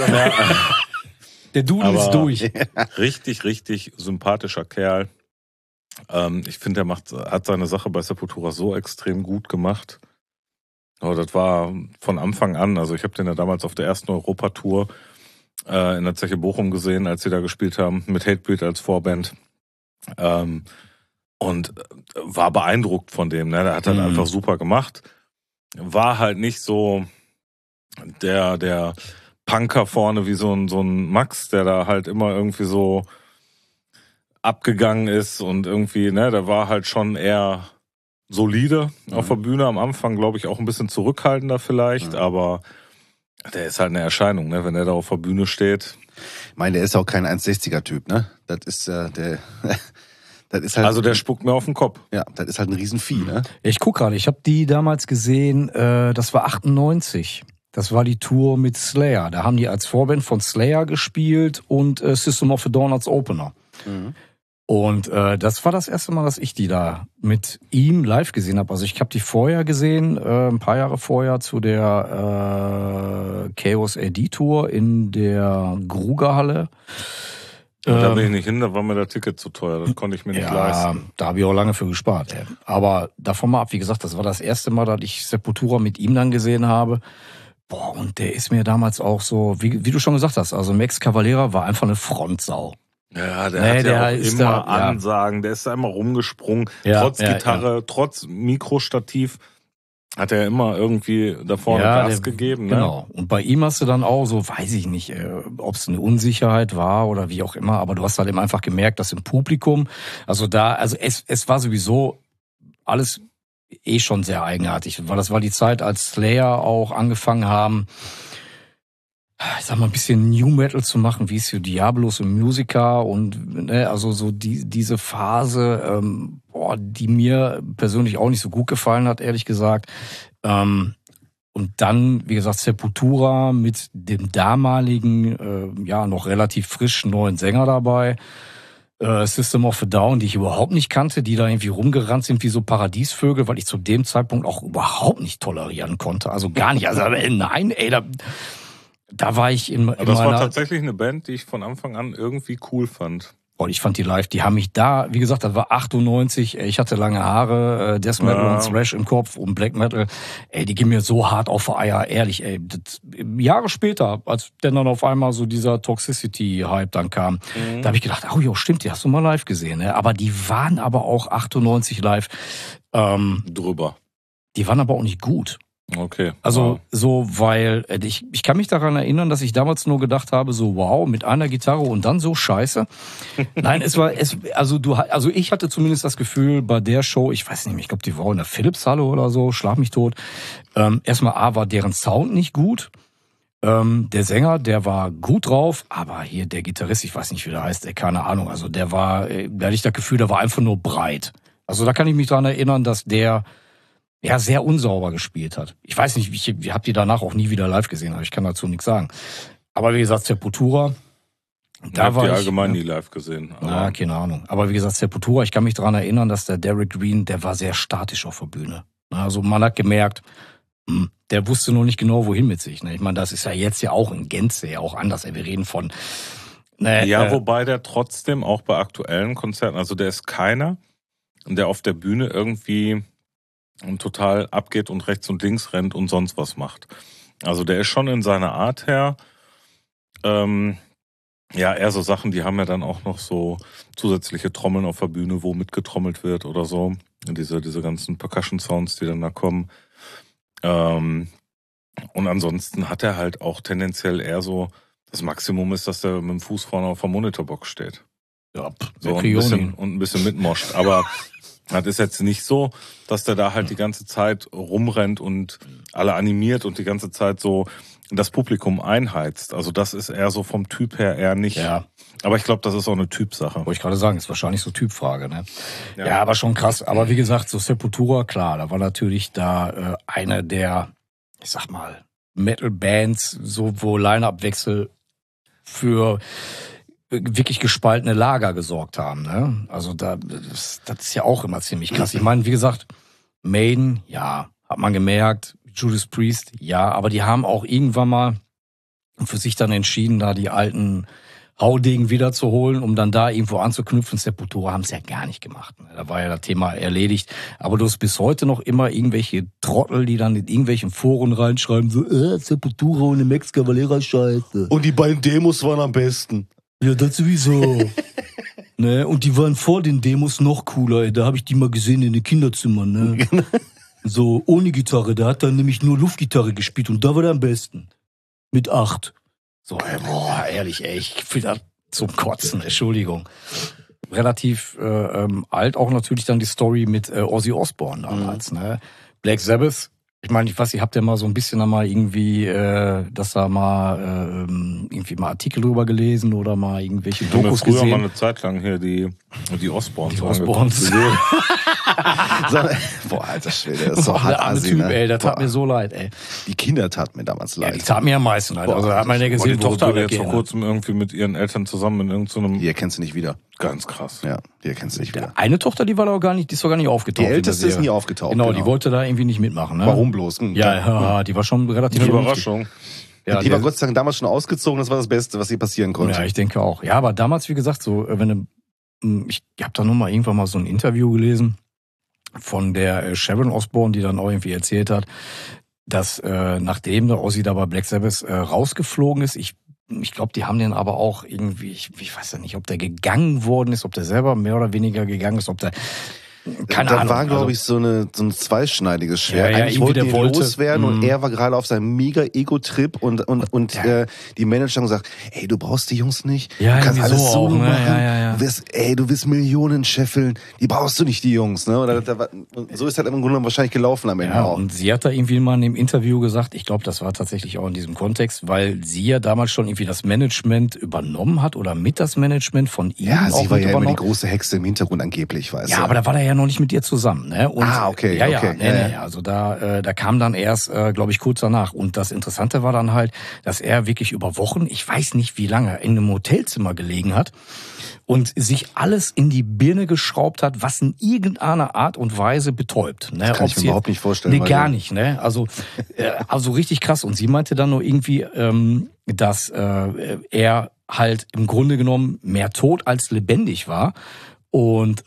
Der Dudel ist durch. Richtig, richtig sympathischer Kerl. Ich finde, hat seine Sache bei Sepultura so extrem gut gemacht. Aber das war von Anfang an, also ich habe den ja damals auf der ersten Europatour in der Zeche Bochum gesehen, als sie da gespielt haben, mit Hatebreed als Vorband. Und war beeindruckt von dem, ne? Der hat halt einfach super gemacht. War halt nicht so der Punker vorne wie so ein Max, der da halt immer irgendwie so abgegangen ist und irgendwie, ne, der war halt schon eher solide auf der Bühne am Anfang, glaube ich, auch ein bisschen zurückhaltender vielleicht, aber der ist halt eine Erscheinung, ne, wenn der da auf der Bühne steht. Ich meine, der ist auch kein 1,60er Typ, ne? Das ist der... Das ist halt, also der spuckt mir auf den Kopf. Ja, das ist halt ein Riesenvieh, ne? Ich guck gerade, ich habe die damals gesehen, das war 98. Das war die Tour mit Slayer. Da haben die als Vorband von Slayer gespielt und System of a Down als Opener. Und das war das erste Mal, dass ich die da mit ihm live gesehen habe. Also ich habe die vorher gesehen, ein paar Jahre vorher zu der Chaos AD Tour in der Grugerhalle. Da bin ich nicht hin, da war mir das Ticket zu teuer, das konnte ich mir nicht leisten. Da habe ich auch lange für gespart. Aber davon mal ab, wie gesagt, das war das erste Mal, dass ich Sepultura mit ihm dann gesehen habe. Boah, und der ist mir damals auch so, wie du schon gesagt hast, also Max Cavalera war einfach eine Frontsau. Ja, der hat ja auch immer Ansagen, der ist da immer rumgesprungen, trotz Gitarre, trotz Mikrostativ. Hat er immer irgendwie da vorne Gas gegeben, ne? Genau. Und bei ihm hast du dann auch so, weiß ich nicht, ob es eine Unsicherheit war oder wie auch immer, aber du hast halt eben einfach gemerkt, dass im Publikum, also es war sowieso alles schon sehr eigenartig, weil das war die Zeit, als Slayer auch angefangen haben, ich sag mal, ein bisschen New Metal zu machen, wie es für Diabolos und Musica und also so diese Phase, die mir persönlich auch nicht so gut gefallen hat, ehrlich gesagt. Und dann, wie gesagt, Sepultura mit dem damaligen, noch relativ frischen neuen Sänger dabei. System of a Down, die ich überhaupt nicht kannte, die da irgendwie rumgerannt sind wie so Paradiesvögel, weil ich zu dem Zeitpunkt auch überhaupt nicht tolerieren konnte. Also gar nicht. Also nein, ey, da war ich in meiner... Das war tatsächlich eine Band, die ich von Anfang an irgendwie cool fand. Und ich fand die live, die haben mich da, wie gesagt, das war 98, ich hatte lange Haare, Death Metal und Thrash im Kopf und Black Metal, die gehen mir so hart auf die Eier, ehrlich, Jahre später, als dann auf einmal so dieser Toxicity-Hype dann kam, da habe ich gedacht, stimmt, die hast du mal live gesehen, ne? Aber die waren aber auch 98 live. Drüber. Die waren aber auch nicht gut. Okay. Also so, weil ich kann mich daran erinnern, dass ich damals nur gedacht habe, so wow, mit einer Gitarre und dann so scheiße. Nein, also ich hatte zumindest das Gefühl bei der Show, ich weiß nicht, ich glaube, die war in der Philipshalle oder so, schlag mich tot. Erstmal war deren Sound nicht gut. Der Sänger, der war gut drauf, aber hier der Gitarrist, ich weiß nicht, wie der heißt, keine Ahnung. Also da hatte ich das Gefühl, der war einfach nur breit. Also da kann ich mich dran erinnern, dass der sehr unsauber gespielt hat. Ich weiß nicht, ich habe die danach auch nie wieder live gesehen, aber ich kann dazu nichts sagen. Aber wie gesagt, Sepultura, da war ich... allgemein nie live gesehen. Na, keine Ahnung. Aber wie gesagt, Sepultura, ich kann mich dran erinnern, dass der Derek Green, der war sehr statisch auf der Bühne. Also man hat gemerkt, der wusste noch nicht genau, wohin mit sich. Ich meine, das ist ja jetzt ja auch in Gänze ja auch anders. Wir reden von... wobei der trotzdem auch bei aktuellen Konzerten, also der ist keiner, der auf der Bühne irgendwie total abgeht und rechts und links rennt und sonst was macht. Also der ist schon in seiner Art her, eher so Sachen, die haben ja dann auch noch so zusätzliche Trommeln auf der Bühne, wo mitgetrommelt wird oder so. Diese ganzen Percussion-Sounds, die dann da kommen. Und ansonsten hat er halt auch tendenziell eher so, das Maximum ist, dass der mit dem Fuß vorne auf der Monitorbox steht. Ja, so ein bisschen mitmoscht. Aber das ist jetzt nicht so, dass der da halt die ganze Zeit rumrennt und alle animiert und die ganze Zeit so das Publikum einheizt. Also das ist eher so vom Typ her eher nicht. Ja. Aber ich glaube, das ist auch eine Typsache. Wollte ich gerade sagen, ist wahrscheinlich so Typfrage, ne? Ja, aber schon krass. Aber wie gesagt, so Sepultura, klar, da war natürlich eine der, ich sag mal, Metal-Bands, so wo Line-Up-Wechsel für wirklich gespaltene Lager gesorgt haben, ne? Also das ist ja auch immer ziemlich krass. Ich meine, wie gesagt, Maiden, ja, hat man gemerkt, Judas Priest, ja, aber die haben auch irgendwann mal für sich dann entschieden, da die alten Haudegen wiederzuholen, um dann da irgendwo anzuknüpfen. Sepultura haben es ja gar nicht gemacht. Da war ja das Thema erledigt. Aber du hast bis heute noch immer irgendwelche Trottel, die dann in irgendwelchen Foren reinschreiben, so, Sepultura und eine Max Cavalera Scheiße. Und die beiden Demos waren am besten. Ja, das sowieso. Ne? Und die waren vor den Demos noch cooler, ey. Da habe ich die mal gesehen in den Kinderzimmern. Ne? So ohne Gitarre, da hat er nämlich nur Luftgitarre gespielt und da war er am besten. Mit 8. So, ehrlich, ey, ich finde das zum Kotzen, Entschuldigung. Relativ alt auch natürlich dann die Story mit Ozzy Osbourne damals. Ne? Black Sabbath, ich meine, ich weiß, ihr habt ja mal so ein bisschen mal irgendwie, dass da mal irgendwie mal Artikel drüber gelesen oder mal irgendwelche Dokus gesehen. Früher mal eine Zeit lang hier die Osbournes. Die Osbournes. Boah, alter Schwede, das ist so hart. Der arme Typ, ey, der tat mir so leid, ey. Die Kinder taten mir damals leid. Ja, die taten mir am meisten leid. Also da hat man ja gesehen, die Tochter jetzt vor kurzem irgendwie mit ihren Eltern zusammen in irgendeinem... Die erkennst du nicht wieder. Ganz krass. Ja, die erkennst du nicht wieder. Eine Tochter, die war doch gar nicht, die ist doch gar nicht aufgetaucht. Die älteste ist nie aufgetaucht. Genau, die wollte da irgendwie nicht mitmachen. Ne? Warum bloß? Ja, die war schon relativ eine Überraschung. Ja, die war Gott sei Dank damals schon ausgezogen, das war das Beste, was ihr passieren konnte. Ja, ich denke auch. Ja, aber damals, wie gesagt, so, ich habe da nur mal irgendwann mal so ein Interview gelesen von der Sharon Osbourne, die dann auch irgendwie erzählt hat, dass nachdem der Ozzy da bei Black Sabbath rausgeflogen ist, ich glaube, die haben den aber auch irgendwie, ich weiß ja nicht, ob der gegangen worden ist, ob der selber mehr oder weniger gegangen ist, ob der, keine Ahnung. Da war, glaube ich, so ein zweischneidiges Schwert. Ja, eigentlich wollte er loswerden und er war gerade auf seinem mega Ego-Trip und die Manager haben gesagt, ey, du brauchst die Jungs nicht, ja, du kannst alles so solo machen, ja. Du wirst Millionen scheffeln, die brauchst du nicht, die Jungs. Ne? Und so ist halt im Grunde wahrscheinlich gelaufen am Ende auch. Und sie hat da irgendwie mal in dem Interview gesagt, ich glaube, das war tatsächlich auch in diesem Kontext, weil sie ja damals schon irgendwie das Management übernommen hat oder mit das Management von ihm. Ja, sie war ja immer die große Hexe im Hintergrund angeblich, weißt du. Ja, aber da war er ja noch nicht mit ihr zusammen, ne? Und, okay. Nee, also da kam dann erst, glaube ich, kurz danach. Und das Interessante war dann halt, dass er wirklich über Wochen, ich weiß nicht wie lange, in einem Hotelzimmer gelegen hat und sich alles in die Birne geschraubt hat, was in irgendeiner Art und Weise betäubt. Ne? Das kann ich mir überhaupt nicht vorstellen. Nee, gar nicht, ne? Also richtig krass. Und sie meinte dann nur irgendwie, dass er halt im Grunde genommen mehr tot als lebendig war. Und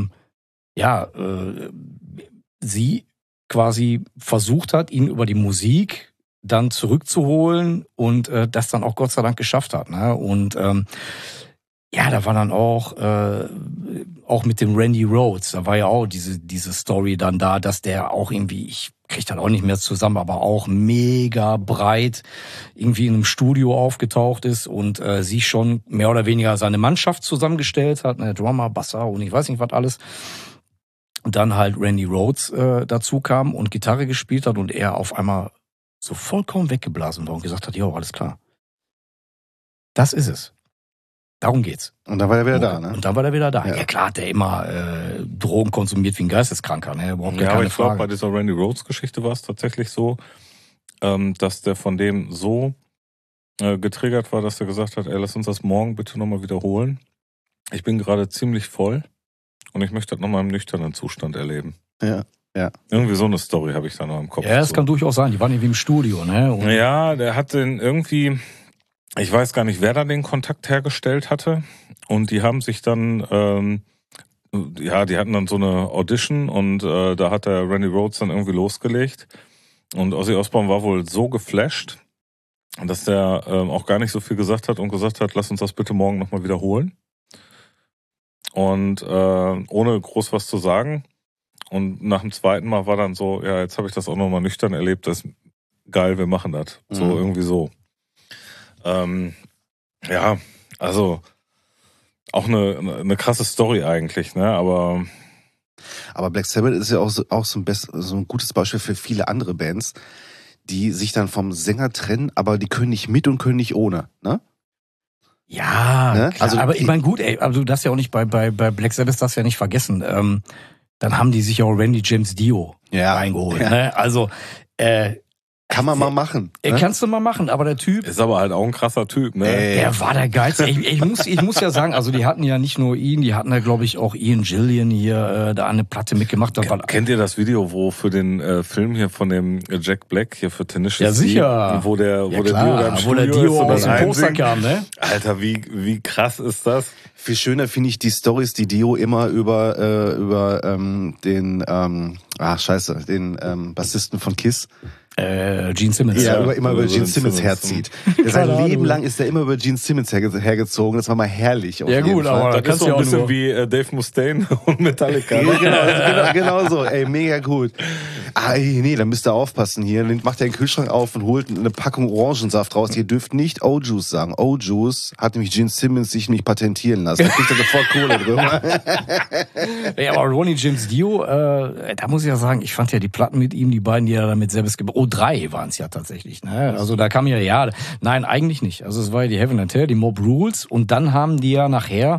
sie quasi versucht hat, ihn über die Musik dann zurückzuholen und das dann auch Gott sei Dank geschafft hat. Ne? Und da war dann auch mit dem Randy Rhoads, da war ja auch diese Story dann da, dass der auch irgendwie, kriegt dann auch nicht mehr zusammen, aber auch mega breit irgendwie in einem Studio aufgetaucht ist und sich schon mehr oder weniger seine Mannschaft zusammengestellt hat, ne, Drummer, Basser und ich weiß nicht was alles. Und dann halt Randy Rhoads dazu kam und Gitarre gespielt hat und er auf einmal so vollkommen weggeblasen war und gesagt hat, jo, alles klar. Das ist es. Darum geht's. Und dann war er wieder da, ne? Und dann war er wieder da. Ja klar, hat der immer Drogen konsumiert wie ein Geisteskranker, ne? Überhaupt keine aber ich Frage. glaube, bei dieser Randy Rhoads-Geschichte war es tatsächlich so, dass der von dem so getriggert war, dass er gesagt hat, ey, lass uns das morgen bitte nochmal wiederholen. Ich bin gerade ziemlich voll und ich möchte das nochmal im nüchternen Zustand erleben. Ja. Irgendwie so eine Story habe ich da noch im Kopf. Ja, das kann durchaus sein. Die waren irgendwie im Studio, ne? Und ja, der hat den irgendwie, ich weiß gar nicht, wer da den Kontakt hergestellt hatte. Und die haben sich dann, die hatten dann so eine Audition und da hat der Randy Rhoads dann irgendwie losgelegt. Und Ozzy Osbourne war wohl so geflasht, dass der auch gar nicht so viel gesagt hat und gesagt hat, lass uns das bitte morgen nochmal wiederholen. Und ohne groß was zu sagen. Und nach dem zweiten Mal war dann so, ja, jetzt habe ich das auch nochmal nüchtern erlebt, das ist geil, wir machen das. So, irgendwie so. Ja, also auch eine krasse Story eigentlich, ne? Aber Black Sabbath ist ja auch so ein gutes Beispiel für viele andere Bands, die sich dann vom Sänger trennen, aber die können nicht mit und können nicht ohne, ne? ja, Ne? klar, Also aber ich meine, gut, ey, aber du darfst ja auch nicht bei Black Sabbath das ja nicht vergessen. Dann haben die sich auch Randy James Dio reingeholt. Ja. Ne? Also Kann man mal machen. Ne? kannst du mal machen, aber der Typ, ist aber halt auch ein krasser Typ, ne? der war der Geilste. Ich muss ja sagen, also die hatten ja nicht nur ihn, die hatten ja, glaube ich, auch Ian Gillian hier da eine Platte mitgemacht. Kennt ihr das Video, wo für den Film hier von dem Jack Black hier für Tenacious Ja, sicher. D, wo der Dio da im wo der Studio Dio ist und aus dann dem Poster einsingt? kam, ne? Alter, wie krass ist das? Viel schöner finde ich die Storys, die Dio immer über den Bassisten von Kiss. Gene Simmons. Ja, immer über über Gene den Simmons Simmons. herzieht. Keine Sein Ahnung. Leben lang ist er immer über Gene Simmons hergezogen. Das war mal herrlich. Auf Ja, jeden gut, Fall. aber da Das ist kannst so du ja ein auch bisschen nur... wie Dave Mustaine und Metallica. Ja, genau so. Ey, mega gut. Nee, dann müsst ihr aufpassen hier. Dann macht er den Kühlschrank auf und holt eine Packung Orangensaft raus. Ihr dürft nicht O-Juice sagen. O-Juice hat nämlich Gene Simmons sich nicht patentieren lassen. Da kriegt er sofort Kohle drüber. Ja, aber Ronnie James Dio, da muss ich ja sagen, ich fand ja die Platten mit ihm, die beiden, die er damit selbst drei waren es ja tatsächlich. Ne? Also da kam nein, eigentlich nicht. Also es war ja die Heaven and Hell, die Mob Rules und dann haben die ja nachher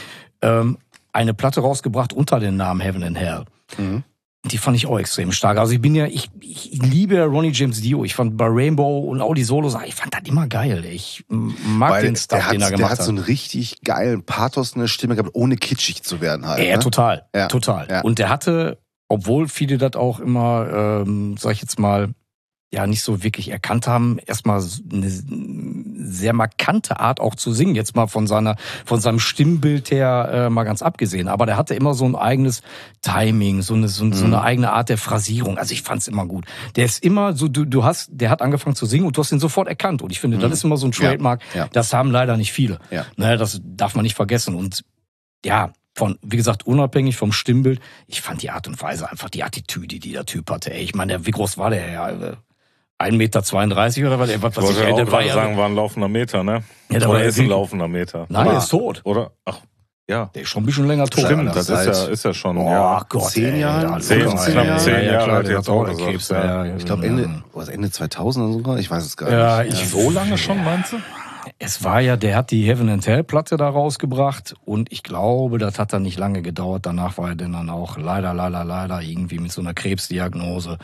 eine Platte rausgebracht unter dem Namen Heaven and Hell. Mhm. Die fand ich auch extrem stark. Also ich liebe Ronnie James Dio. Ich fand bei Rainbow und auch die Solos, ich fand das immer geil. Ich mag den Stuff, den er gemacht der hat. hat so einen richtig geilen Pathos in der Stimme gehabt, ohne kitschig zu werden halt. Ja, ne? total. Ja. Total. Ja. Und der hatte, obwohl viele das auch immer, sag ich jetzt mal, ja nicht so wirklich erkannt haben, erstmal eine sehr markante Art auch zu singen, jetzt mal von seinem Stimmbild her mal ganz abgesehen. Aber der hatte immer so ein eigenes Timing, so eine eigene Art der Phrasierung. Also ich fand's immer gut. Der ist immer so, der hat angefangen zu singen und du hast ihn sofort erkannt. Und ich finde, das ist immer so ein Trademark. Ja. Das haben leider nicht viele. Ja. Ne, das darf man nicht vergessen. Und ja, wie gesagt, unabhängig vom Stimmbild, ich fand die Art und Weise einfach, die Attitüde, die der Typ hatte. Ey, ich meine, wie groß war der? Ja, 1,32 Meter oder was? Ich wollte auch gerade sagen, war ein laufender Meter, ne? Ja, da oder war ist ein laufender Meter. Nein, der ist tot. Oder? Ach, ja. Der ist schon ein bisschen länger tot. Stimmt, Alter. das ist ja schon, Oh ja. Gott, 10 Jahre? Alter. 10 Jahre klar, hat der jetzt hat auch auch Krebs. gesagt, Ja. Ich glaube Ende 2000 oder sogar. Ich weiß es gar Ja, nicht. So lange schon, meinst du? Es war ja, der hat die Heaven and Hell Platte da rausgebracht und ich glaube, das hat dann nicht lange gedauert. Danach war er dann auch leider irgendwie mit so einer Krebsdiagnose.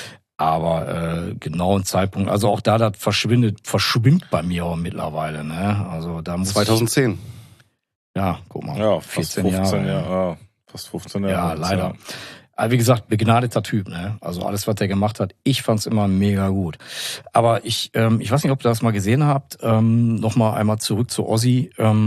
Aber genauen Zeitpunkt, also auch da, das verschwimmt bei mir auch mittlerweile. Ne? Also da muss 2010. Ja, guck mal. Ja, fast 15 Jahre. Fast 15 Jahre. Ja, leider. Aber wie gesagt, begnadeter Typ, ne? Also alles, was er gemacht hat, ich fand's immer mega gut. Aber ich weiß nicht, ob ihr das mal gesehen habt. Nochmal einmal zurück zu Ozzy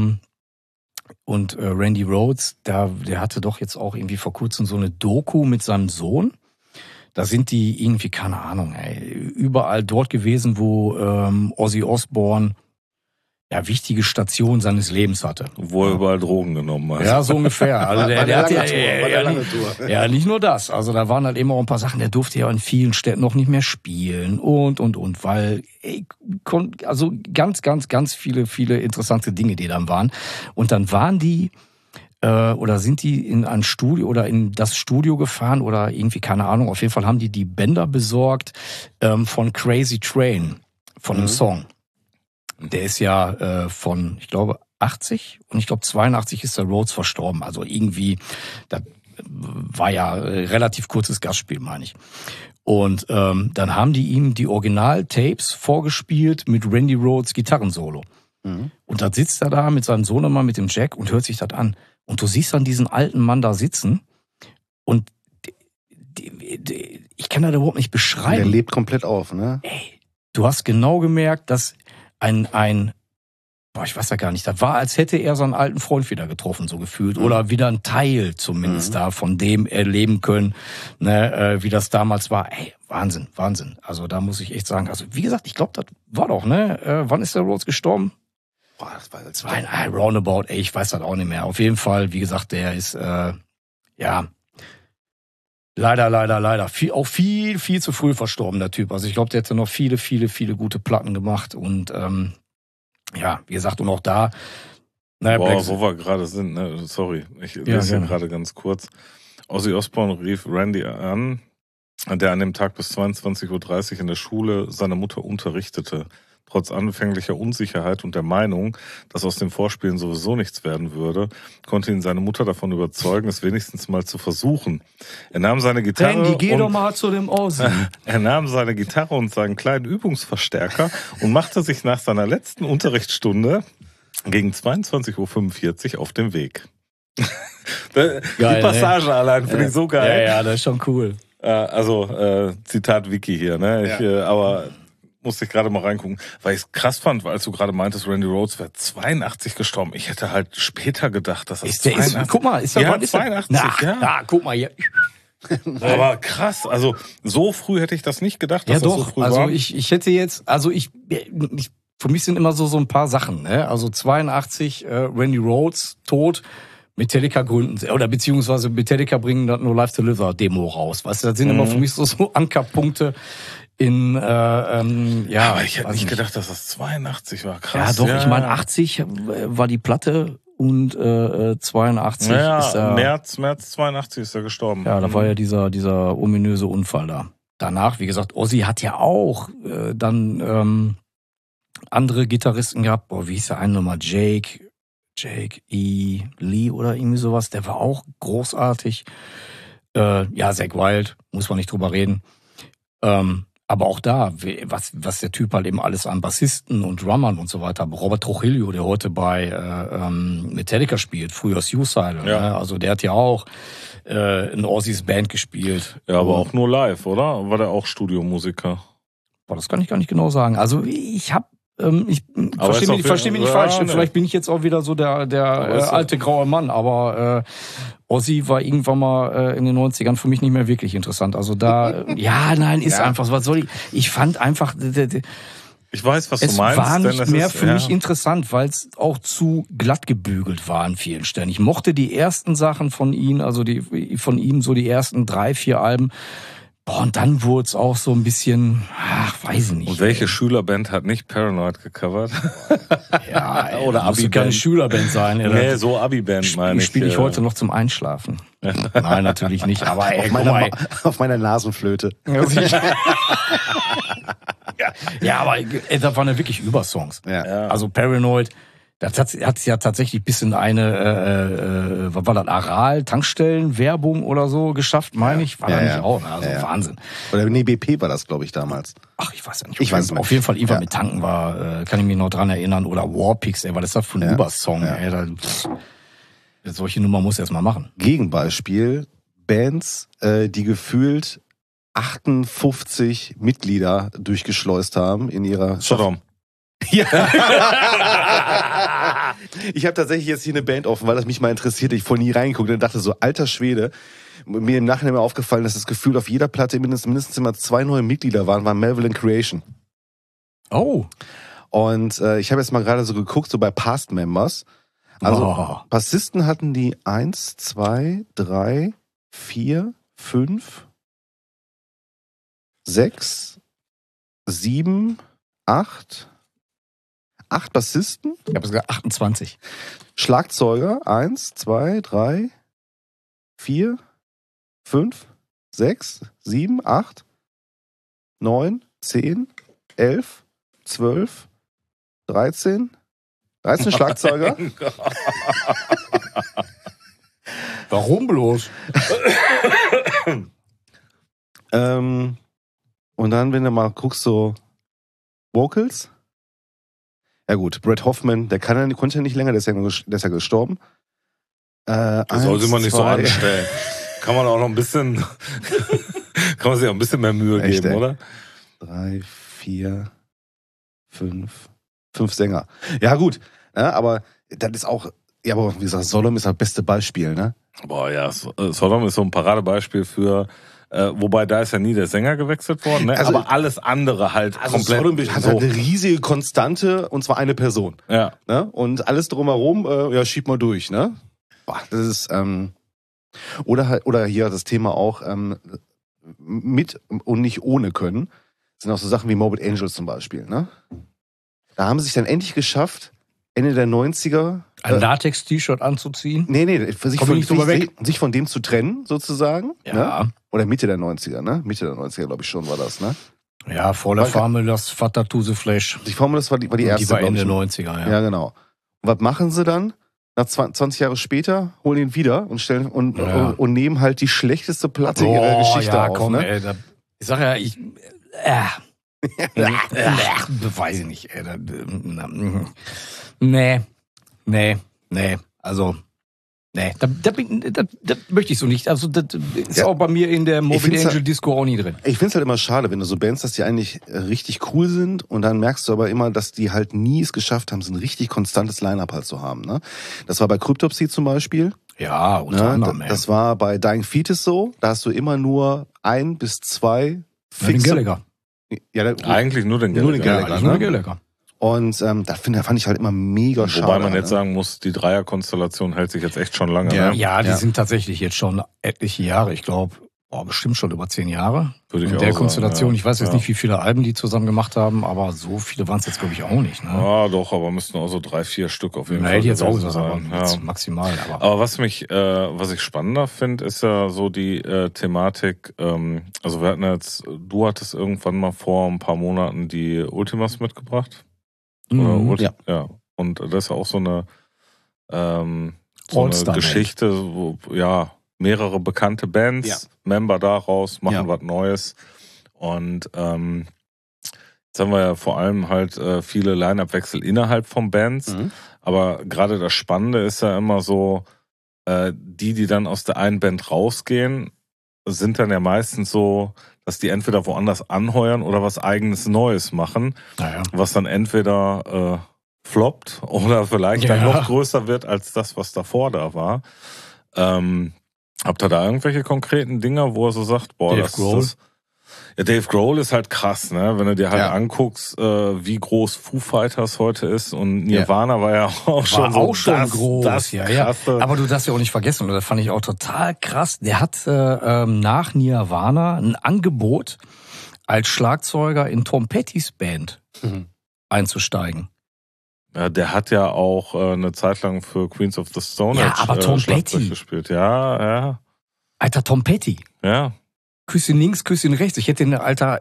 und Randy Rhoads. Der hatte doch jetzt auch irgendwie vor kurzem so eine Doku mit seinem Sohn. Da sind die irgendwie, keine Ahnung, überall dort gewesen, wo Ozzy Osbourne wichtige Station seines Lebens hatte. Wo er überall Drogen genommen hat. Ja, so ungefähr. Also der hat ja nicht nur das. Also da waren halt immer auch ein paar Sachen, der durfte ja in vielen Städten noch nicht mehr spielen und, weil also ganz viele interessante Dinge, die dann waren. Und dann waren die oder sind die in ein Studio oder in das Studio gefahren oder irgendwie, keine Ahnung, auf jeden Fall haben die Bänder besorgt von Crazy Train, von einem Song. Der ist ja von, ich glaube, 80 und ich glaube 82 ist der Rhodes verstorben. Also irgendwie, da war ja relativ kurzes Gastspiel, meine ich. Und dann haben die ihm die Original-Tapes vorgespielt mit Randy Rhodes Gitarrensolo. Und da sitzt er da mit seinem Sohnemann, mit dem Jack und hört sich das an. Und du siehst dann diesen alten Mann da sitzen und ich kann das überhaupt nicht beschreiben. Der lebt komplett auf, ne? Ey, du hast genau gemerkt, dass ich weiß ja gar nicht, das war, als hätte er seinen alten Freund wieder getroffen, so gefühlt. Oder wieder ein Teil zumindest da, von dem erleben können, ne, wie das damals war. Ey, Wahnsinn. Also da muss ich echt sagen, also wie gesagt, ich glaube, das war doch, ne? Wann ist der Rhodes gestorben? Boah, das war ein Roundabout, ey, ich weiß das auch nicht mehr. Auf jeden Fall, wie gesagt, der ist, leider viel zu früh verstorben, der Typ. Also ich glaube, der hätte noch viele gute Platten gemacht und wie gesagt, und auch da. Naja, wo wir gerade sind, ne? Sorry, ich lese hier gerade ganz kurz. Ozzy Osbourne rief Randy an, der an dem Tag bis 22:30 Uhr in der Schule seine Mutter unterrichtete. Trotz anfänglicher Unsicherheit und der Meinung, dass aus dem Vorspielen sowieso nichts werden würde, konnte ihn seine Mutter davon überzeugen, es wenigstens mal zu versuchen. Er nahm seine Gitarre Randy, geh doch mal zu dem Ozzy. Er nahm seine Gitarre und seinen kleinen Übungsverstärker und machte sich nach seiner letzten Unterrichtsstunde gegen 22:45 Uhr auf den Weg. Geil, die Passage allein finde ich so geil. Ja, das ist schon cool. Also, Zitat Wiki hier, ne? Aber musste ich gerade mal reingucken, weil ich es krass fand, weil du gerade meintest, Randy Rhodes wäre 82 gestorben. Ich hätte halt später gedacht, dass das 82... Guck mal, ist der 82, guck mal hier. Aber krass, also so früh hätte ich das nicht gedacht, dass ja, das doch, so früh also war. Ich hätte jetzt, also ich für mich sind immer so ein paar Sachen, ne? Also 82, Randy Rhodes, tot, Metallica gründen, oder beziehungsweise Metallica bringen das No Life to Live Demo raus. Weißt du, das sind immer für mich so Ankerpunkte in, aber ich hätte nicht gedacht, dass das 82 war. Krass. Ja, doch, ich meine 80 war die Platte und 82 ist er... März 82 ist er gestorben. Ja, da war ja dieser ominöse Unfall da. Danach, wie gesagt, Ozzy hat ja auch dann andere Gitarristen gehabt. Boah, wie hieß der eine nochmal? Jake E. Lee oder irgendwie sowas. Der war auch großartig. Zakk Wylde, muss man nicht drüber reden. Aber auch da, was der Typ halt eben alles an Bassisten und Drummern und so weiter. Robert Trujillo, der heute bei Metallica spielt, früher Suicidal. Ja. Ne? Also der hat ja auch in Ozzys Band gespielt. Ja, aber auch nur live, oder? War der auch Studiomusiker? Boah, das kann ich gar nicht genau sagen. Also ich habe ich verstehe mich nicht falsch. Ne. Vielleicht bin ich jetzt auch wieder so der alte graue Mann, aber Ozzy war irgendwann mal in den 90ern für mich nicht mehr wirklich interessant. Also da, einfach so. Was soll ich? Ich fand einfach, ich weiß, was du meinst. Es war nicht mehr für mich interessant, weil es auch zu glatt gebügelt war an vielen Stellen. Ich mochte die ersten Sachen von ihm, also so die ersten 3-4 Alben. Boah, und dann wurde es auch so ein bisschen, weiß ich nicht. Und welche Schülerband hat nicht Paranoid gecovert? Ja, oder Abi-Band. Muss keine Schülerband sein. Nee, so Abi-Band meine ich. Spiele ich heute noch zum Einschlafen. Nein, natürlich nicht. Aber auf meiner Nasenflöte. Ja, aber das waren ja wirklich Übersongs. Ja. Also Paranoid, das hat ja tatsächlich bis in eine, was war das, Aral-Tankstellen-Werbung oder so geschafft, meine ich. War da nicht auch, also Wahnsinn. Oder BP war das, glaube ich, damals. Ach, ich weiß ja nicht. Auf jeden Fall irgendwann mit Tanken war, kann ich mich noch dran erinnern. Oder Warpix, was ist das für ein Übersong? Ja. Solche Nummer muss erst mal machen. Gegenbeispiel, Bands, die gefühlt 58 Mitglieder durchgeschleust haben in ihrer... Sodom. Ja. Ich habe tatsächlich jetzt hier eine Band offen, weil das mich mal interessiert. Ich vorhin nie reingeguckt und dachte so, alter Schwede. Mir im Nachhinein mal aufgefallen, dass das Gefühl auf jeder Platte mindestens immer 2 neue Mitglieder waren Malevolent Creation. Oh. Und ich habe jetzt mal gerade so geguckt, so bei Past Members. Also Bassisten hatten die 1, 2, 3, 4, 5, 6, 7, 8. 8 Bassisten. Ich habe sogar 28. Schlagzeuger 1, 2, 3, 4, 5, 6, 7, 8, 9, 10, 11, 12, 13 Schlagzeuger. Warum bloß? Und dann, wenn du mal guckst, so Vocals. Ja gut, Brett Hoffman, konnte ja nicht länger, der ist ja gestorben. Das sollte man nicht so anstellen. Kann man auch noch ein bisschen, kann man sich auch ein bisschen mehr Mühe geben, oder? 3, 4, 5 Sänger. Ja gut, ja, aber das ist auch, ja, aber wie gesagt, Sodom ist das beste Beispiel, ne? Boah, ja, Sodom ist so ein Paradebeispiel für, wobei da ist ja nie der Sänger gewechselt worden, ne? Also, aber alles andere halt komplett. Sodom hat halt eine riesige Konstante, und zwar eine Person. Ja. Ne? Und alles drumherum, schieb mal durch, ne? Boah, das ist, oder hier das Thema auch, mit und nicht ohne können, sind auch so Sachen wie Morbid Angel zum Beispiel, ne? Da haben sie sich dann endlich geschafft, Ende der 90er. Ein Latex-T-Shirt anzuziehen? Nee, sich von dem zu trennen, sozusagen. Ja. Ne? Oder Mitte der 90er, ne? Mitte der 90er, glaube ich schon, war das, ne? Ja, vor der Formel, das Fata to the Flash. Die Formel, das war die erste, die war Ende 90er, ja. Ja, genau. Und was machen sie dann? Nach 20 Jahre später holen ihn wieder und stellen und nehmen halt die schlechteste Platte ihrer Geschichte auf. Komm, ne? Ey, ich sag ja, weiß ich nicht, ey. Nee. Also, nee, das möchte ich so nicht. Also, das ist auch bei mir in der Morbid Angel Disco auch nie drin. Ich find's halt immer schade, wenn du so Bands hast, die eigentlich richtig cool sind, und dann merkst du aber immer, dass die halt nie es geschafft haben, so ein richtig konstantes Line-Up halt zu haben, ne? Das war bei Cryptopsy zum Beispiel. Ja, unter anderem, ey. Das war bei Dying Fetus so, da hast du immer nur 1 bis 2 fixe... Den Gallagher. Ja, eigentlich nur den Gallagher. Nur den Gallagher. Und das fand ich halt immer mega schade. Wobei man jetzt sagen muss, die Dreierkonstellation hält sich jetzt echt schon lange. Ja, ne? ja, die sind tatsächlich jetzt schon etliche Jahre. Ich glaube, bestimmt schon über 10 Jahre. Würde ich in auch der sagen, Konstellation. ja. Ich weiß jetzt nicht, wie viele Alben die zusammen gemacht haben, aber so viele waren es jetzt, glaube ich, auch nicht. Ne? Ja, doch, aber müssten auch so 3, 4 Stück auf jeden Fall. Hätte jetzt auch gesagt, sein. aber jetzt maximal. Aber was ich spannender finde, ist ja so die Thematik, also wir hatten jetzt, du hattest irgendwann mal vor ein paar Monaten die Ultimas mitgebracht. Ja. Und das ist ja auch so eine Geschichte, wo, ja, mehrere bekannte Bands, Member daraus, machen was Neues. Und jetzt haben wir ja vor allem halt viele Line-Up-Wechsel innerhalb von Bands. Aber gerade das Spannende ist ja immer so, die dann aus der einen Band rausgehen, sind dann ja meistens so, dass die entweder woanders anheuern oder was eigenes Neues machen, was dann entweder floppt oder vielleicht dann noch größer wird als das, was davor da war. Habt ihr da irgendwelche konkreten Dinger, wo er so sagt, boah, Dave Grohl? Ja, Dave Grohl ist halt krass, ne? Wenn du dir halt anguckst, wie groß Foo Fighters heute ist, und Nirvana war ja auch schon groß. Das Krasse. Aber du darfst ja auch nicht vergessen, das fand ich auch total krass. Der hat nach Nirvana ein Angebot, als Schlagzeuger in Tom Pettys Band einzusteigen. Ja, der hat ja auch eine Zeit lang für Queens of the Stone Age aber Tom Petty gespielt. Ja. Alter, Tom Petty. Ja. Küsschen links, Küsschen rechts. Ich hätte Alter,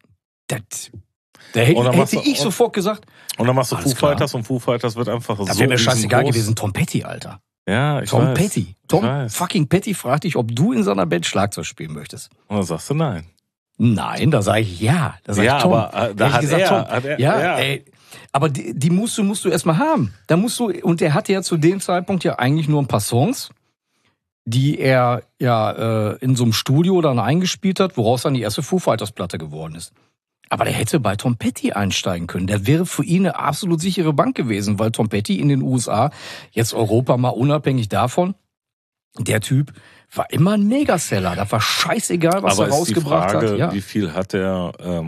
hätte ich sofort gesagt. Und dann machst du Foo Fighters, und Foo Fighters wird einfach das wäre mir scheißegal gewesen, Tom Petty, Alter. Ja, Tom Petty. Tom fucking Petty fragt dich, ob du in seiner Band Schlagzeug spielen möchtest. Und dann sagst du nein. Nein, da sage ich ja. Da sag ich Tom. Aber da hat er. Ey, aber die musst du erstmal haben. Da musst du, und der hatte ja zu dem Zeitpunkt ja eigentlich nur ein paar Songs, die er in so einem Studio dann eingespielt hat, woraus dann die erste Foo Fighters Platte geworden ist. Aber der hätte bei Tom Petty einsteigen können. Der wäre für ihn eine absolut sichere Bank gewesen, weil Tom Petty in den USA, jetzt Europa mal unabhängig davon, der Typ war immer ein Megaseller. Da war scheißegal, was er rausgebracht hat. Ja. Wie viel hat er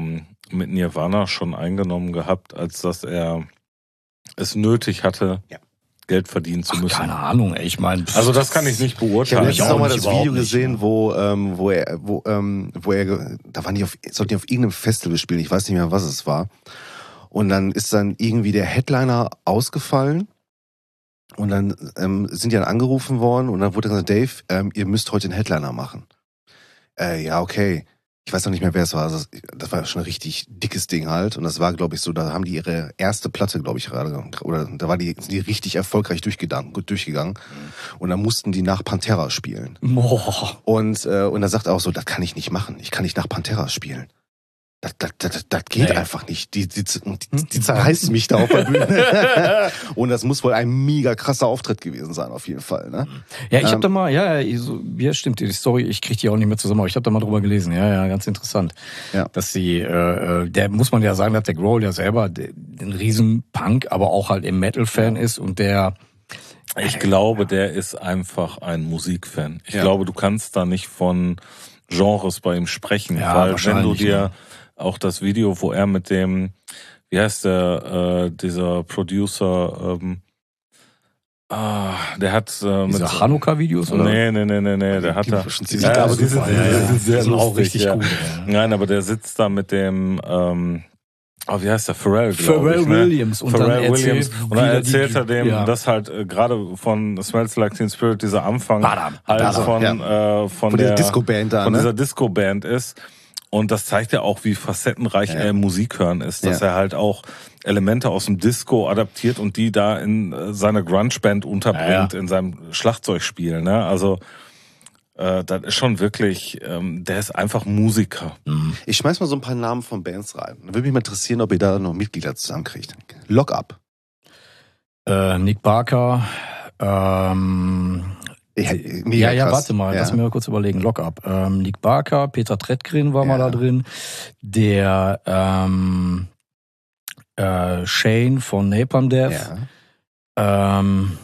mit Nirvana schon eingenommen gehabt, als dass er es nötig hatte, Geld verdienen zu müssen. Keine Ahnung, ey, ich meine... Also das kann ich nicht beurteilen. Ich habe nochmal das Video nicht, gesehen, wo er, da waren sollten die auf irgendeinem Festival spielen, ich weiß nicht mehr, was es war. Und dann ist dann irgendwie der Headliner ausgefallen. Und dann sind die dann angerufen worden und dann wurde gesagt, Dave, ihr müsst heute den Headliner machen. Ja, okay. Ich weiß noch nicht mehr, wer es war. Das war schon ein richtig dickes Ding halt. Und das war, glaube ich, so, da haben die ihre erste Platte, glaube ich, gerade, oder da sind die richtig erfolgreich durchgegangen. Und dann mussten die nach Pantera spielen. Boah. Und da sagt er auch so, das kann ich nicht machen. Ich kann nicht nach Pantera spielen. Das geht einfach nicht. Die zerreißt mich da auf der Bühne. Und das muss wohl ein mega krasser Auftritt gewesen sein, auf jeden Fall. Ne? Ja, ich habe da mal, stimmt, die Story, ich kriege die auch nicht mehr zusammen, aber ich habe da mal drüber gelesen. Ja, ganz interessant. Ja. Dass sie, der muss man ja sagen, dass der Grohl ja selber ein riesen Punk, aber auch halt im Metal-Fan ist und der... Ich glaube, der ist einfach ein Musikfan. Ich glaube, du kannst da nicht von Genres bei ihm sprechen, weil wenn du dir auch das Video, wo er mit dem, wie heißt der, dieser Producer, der hat diese Hanukkah-Videos, oder? Nee, der hat da. Aber die sind auch richtig gut. Nein, aber der sitzt da mit dem, wie heißt der? Pharrell Williams. Und Pharrell Williams. Und dann erzählt er dem, dass halt gerade von Smells Like Teen Spirit dieser Anfang von der Disco-Band da, von dieser Disco-Band ist. Und das zeigt ja auch, wie facettenreich er im Musikhören ist, dass er halt auch Elemente aus dem Disco adaptiert und die da in seine Grunge-Band unterbringt, in seinem Schlagzeugspiel. Ne? Also das ist schon wirklich, der ist einfach Musiker. Ich schmeiß mal so ein paar Namen von Bands rein. Würde mich mal interessieren, ob ihr da noch Mitglieder zusammenkriegt. Lock Up. Nick Barker, warte mal, lass mich mal kurz überlegen. Lock Up. Nick Barker, Peter Trettgren war mal da drin. Der Shane von Napalm Death. Ja.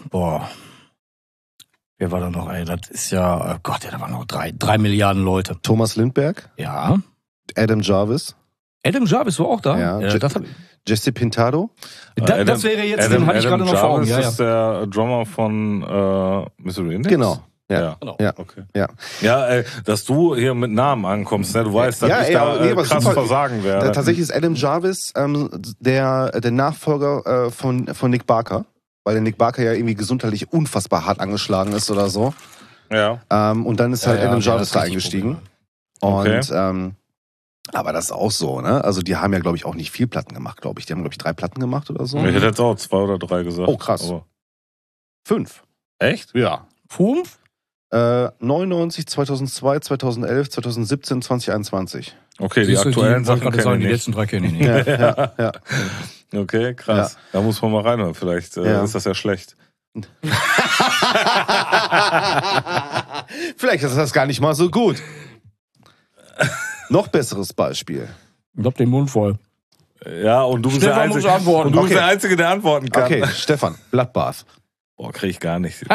Wer war da noch? Ey, das ist ja, da waren noch 3 Milliarden Leute. Thomas Lindberg. Ja. Adam Jarvis. Adam Jarvis war auch da? Ja. Jesse Pintado. Das wäre jetzt, den hatte ich gerade noch vor Augen. Das ist der Drummer von Misery Index? Genau. Ja. Okay. Ja, dass du hier mit Namen ankommst, ne? Du weißt, dass ich da krass versagen werde. Tatsächlich ist Adam Jarvis der Nachfolger von Nick Barker, weil der Nick Barker ja irgendwie gesundheitlich unfassbar hart angeschlagen ist oder so. Ja. Und dann ist halt Adam Jarvis da eingestiegen. Und aber das ist auch so, ne? Also die haben ja, glaube ich, auch nicht viel Platten gemacht, glaube ich. Die haben, glaube ich, 3 Platten gemacht oder so. Ich hätte jetzt auch 2 oder 3 gesagt. Oh, krass. Aber 5. Echt? Ja. 5? 99, 2002, 2011, 2017, 2021. Okay, die aktuellen Sachen kenne ich nicht. Die letzten 3 kenne ich nicht. Ja. Okay, krass. Ja. Da muss man mal reinhören. Vielleicht ist das ja schlecht. Vielleicht ist das gar nicht mal so gut. Noch besseres Beispiel. Ich hab den Mund voll. Ja, und du bist der Einzige, der antworten kann. Okay, Stefan, Bloodbath. Boah, krieg ich gar nicht.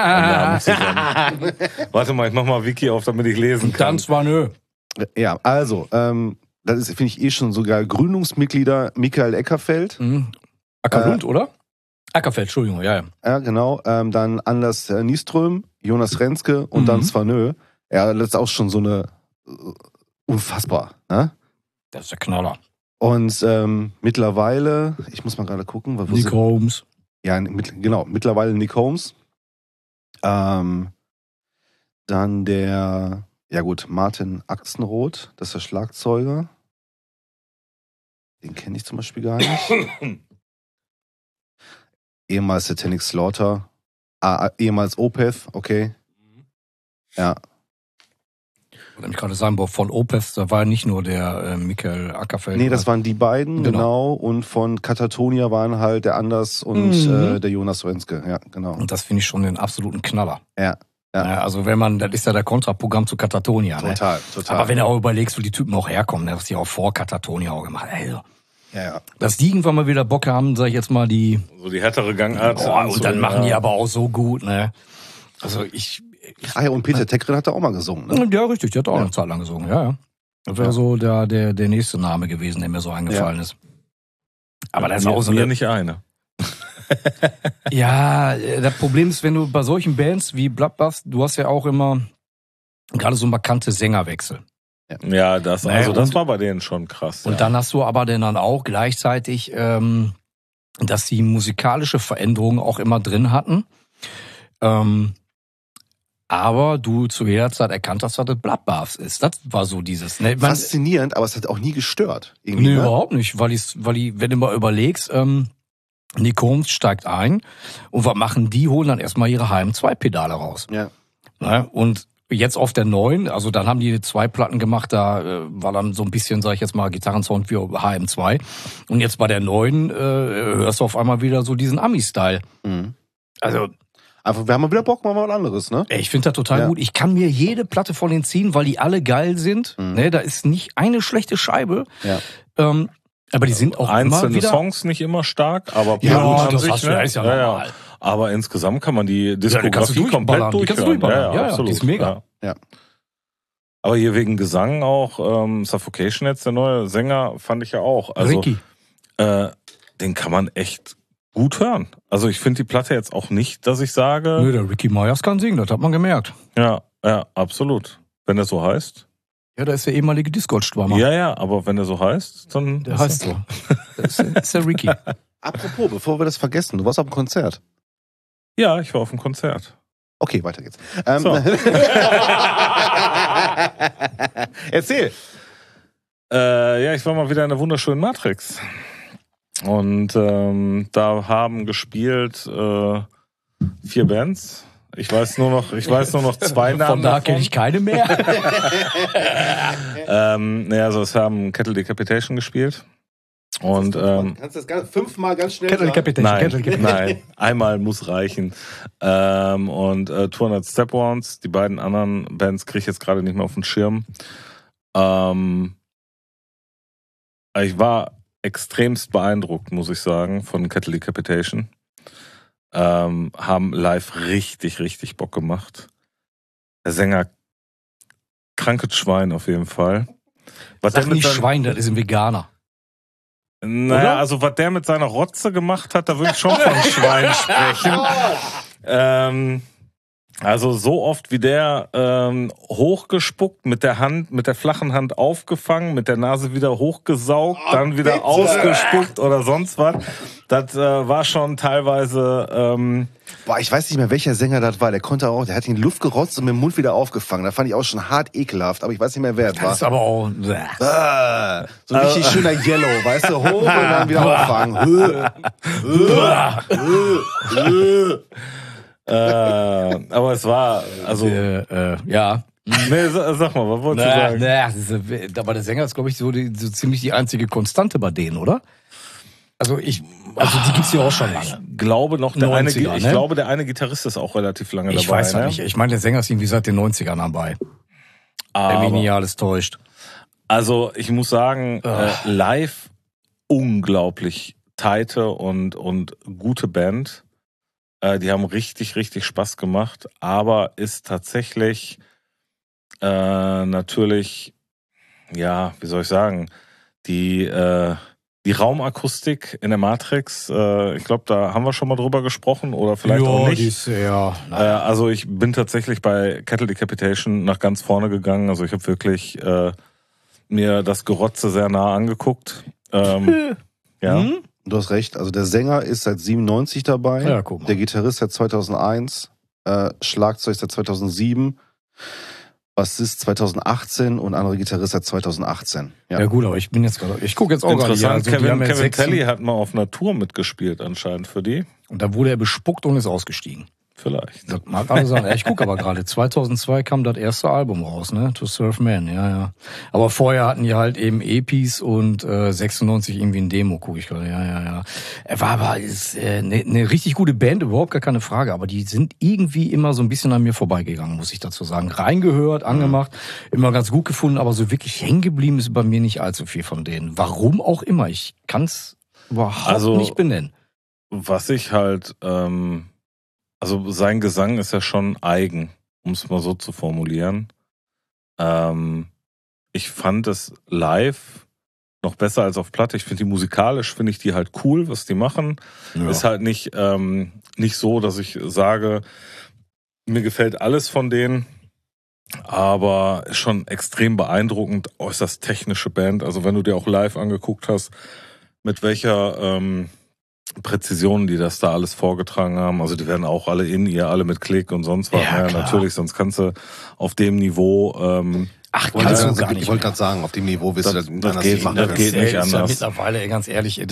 Warte mal, ich mach mal Wiki auf, damit ich lesen kann. Dann zwar nö. Ja, also, das ist, finde ich, schon sogar Gründungsmitglieder Michael Eckerfeld. Ackerlund, oder? Ackerfeld, Entschuldigung, ja. Ja, genau. Dann Anders Nieström, Jonas Renske und dann Svanö. Ja, das ist auch schon so eine unfassbar, ne? Das ist der Knaller. Und mittlerweile, ich muss mal gerade gucken. Nick Holmes. Ja, genau, mittlerweile Nick Holmes. Dann der, Martin Axenroth, das ist der Schlagzeuger. Den kenne ich zum Beispiel gar nicht. Ehemals Satanic Slaughter. Ehemals Opeth, okay. Ja. Ich wollte mich gerade sagen, von Opeth, da war nicht nur der Michael Ackerfeld. Nee, das waren die beiden, genau. Und von Katatonia waren halt der Anders und der Jonas Renske, ja, genau. Und das finde ich schon den absoluten Knaller. Ja. Also das ist ja der Kontraprogramm zu Katatonia. Total. Aber wenn du auch überlegst, wo die Typen auch herkommen, was die auch vor Katatonia auch gemacht haben. Also, ja. Dass die irgendwann mal wieder Bock haben, sag ich jetzt mal, die... So die härtere Gangart. Und dann machen die aber auch so gut, ne? Also und Peter Tegren hat da auch mal gesungen, ne? Ja, richtig, der hat auch eine Zeit lang gesungen, ja. Das wäre so der nächste Name gewesen, der mir so eingefallen ist. Aber das ist auch so mir nicht eine. Ja, das Problem ist, wenn du bei solchen Bands wie Bloodbath, du hast ja auch immer gerade so markante Sängerwechsel. Ja, das war bei denen schon krass. Und dann hast du aber dann auch gleichzeitig, dass sie musikalische Veränderungen auch immer drin hatten. Aber du zu jeder Zeit erkannt hast, dass das Bloodbath ist. Das war so dieses. Ne? Faszinierend, aber es hat auch nie gestört. Nee, überhaupt nicht, weil wenn du mal überlegst, Nick Holmes steigt ein und was machen die? Holen dann erstmal ihre HM2-Pedale raus. Ja. Ne? Und jetzt auf der neuen, also dann haben die 2 Platten gemacht, da war dann so ein bisschen, sag ich jetzt mal, Gitarrensound wie HM2. Und jetzt bei der neuen hörst du auf einmal wieder so diesen Ami-Style. Mhm. Also einfach, wir haben mal wieder Bock, machen wir was anderes, ne? Ich finde das total gut. Ich kann mir jede Platte von denen ziehen, weil die alle geil sind. Ne, da ist nicht eine schlechte Scheibe. Ja. Aber die sind auch einzelne immer wieder Songs nicht immer stark, aber das sich, hast du, ist ja normal. Ja. Aber insgesamt kann man die Diskografie komplett durchhören. Ja, absolut. Die ist mega. Ja. Aber hier wegen Gesang auch, Suffocation jetzt, der neue Sänger, fand ich ja auch. Also, Ricky. Den kann man echt gut hören. Also ich finde die Platte jetzt auch nicht, dass ich sage... Nö, der Ricky Myers kann singen, das hat man gemerkt. Ja, absolut. Wenn er so heißt. Ja, da ist der ehemalige Discord-Schwammer. Ja, aber wenn er so heißt, dann... Der heißt so. Das ist der Ricky. Apropos, bevor wir das vergessen, du warst auf dem Konzert. Ja, ich war auf dem Konzert. Okay, weiter geht's. So. Erzähl. Ja, ich war mal wieder in der wunderschönen Matrix. Und da haben gespielt 4 Bands. Ich weiß nur noch 2 Namen. Von da kenne ich keine mehr. Also es haben Kettle Decapitation gespielt. Und kannst du das 5-mal ganz schnell Kettle sagen? Decapitation. Nein, einmal muss reichen. Und 200 Step-Ons, die beiden anderen Bands kriege ich jetzt gerade nicht mehr auf den Schirm. Ich war extremst beeindruckt, muss ich sagen, von Kettle Decapitation. Haben live richtig, richtig Bock gemacht. Der Sänger, krankes Schwein auf jeden Fall. Sag nicht Schwein, das ist ein Veganer. Naja, oder? Also was der mit seiner Rotze gemacht hat, da würde ich schon von Schwein sprechen. Also so oft wie der hochgespuckt, mit der flachen Hand aufgefangen, mit der Nase wieder hochgesaugt, dann wieder bitte ausgespuckt oder sonst was. Das war schon teilweise... ich weiß nicht mehr, welcher Sänger das war. Der hat in die Luft gerotzt und mit dem Mund wieder aufgefangen. Da fand ich auch schon hart ekelhaft, aber ich weiß nicht mehr, wer es war. Das ist aber auch... So ein richtig schöner Yellow, weißt du, hoch und dann wieder auffangen. Aber es war, also... ja. Nee, sag mal, was wolltest du sagen? Aber der Sänger ist, glaube ich, so ziemlich die einzige Konstante bei denen, oder? Also die gibt's ja auch schon lange. Ich glaube noch, der eine Gitarrist ist auch relativ lange dabei. Ich weiß ja nicht. Ich meine, der Sänger ist irgendwie seit den 90ern dabei. Aber, wenn mich nicht alles täuscht. Also ich muss sagen, live unglaublich tighte und gute Band. Die haben richtig, richtig Spaß gemacht, aber ist tatsächlich natürlich, ja, wie soll ich sagen, die Raumakustik in der Matrix, ich glaube, da haben wir schon mal drüber gesprochen oder vielleicht auch nicht. Also ich bin tatsächlich bei Kettle Decapitation nach ganz vorne gegangen. Also ich habe wirklich mir das Gerotze sehr nah angeguckt. Ja. Du hast recht, also der Sänger ist seit 97 dabei, ja, guck mal. Der Gitarrist seit 2001, Schlagzeug seit 2007, Bassist 2018 und andere Gitarrist seit 2018. Ja gut, aber ich gucke jetzt auch gerade. Interessant, Kevin Kelly hat mal auf einer Tour mitgespielt anscheinend für die. Und da wurde er bespuckt und ist ausgestiegen. Vielleicht. Das mag alle sagen. Ich gucke aber gerade, 2002 kam das erste Album raus, ne? To Serve Man, ja. Aber vorher hatten die halt eben EPs und 96 irgendwie ein Demo, gucke ich gerade, ja. Er war aber eine richtig gute Band, überhaupt gar keine Frage, aber die sind irgendwie immer so ein bisschen an mir vorbeigegangen, muss ich dazu sagen. Reingehört, angemacht, immer ganz gut gefunden, aber so wirklich hängen geblieben ist bei mir nicht allzu viel von denen. Warum auch immer, ich kann es überhaupt nicht benennen. Was ich halt... Also sein Gesang ist ja schon eigen, um es mal so zu formulieren. Ich fand es live noch besser als auf Platte. Ich finde die musikalisch, finde ich die halt cool, was die machen. Ja. Ist halt nicht so, dass ich sage, mir gefällt alles von denen, aber schon extrem beeindruckend, äußerst technische Band. Also wenn du dir auch live angeguckt hast, mit welcher Präzision die das da alles vorgetragen haben. Also die werden auch alle alle mit Klick und sonst was. Ja, natürlich, sonst kannst du auf dem Niveau... ich wollte gerade sagen, auf dem Niveau wirst du das geht nicht anders. Ja mittlerweile, ganz ehrlich...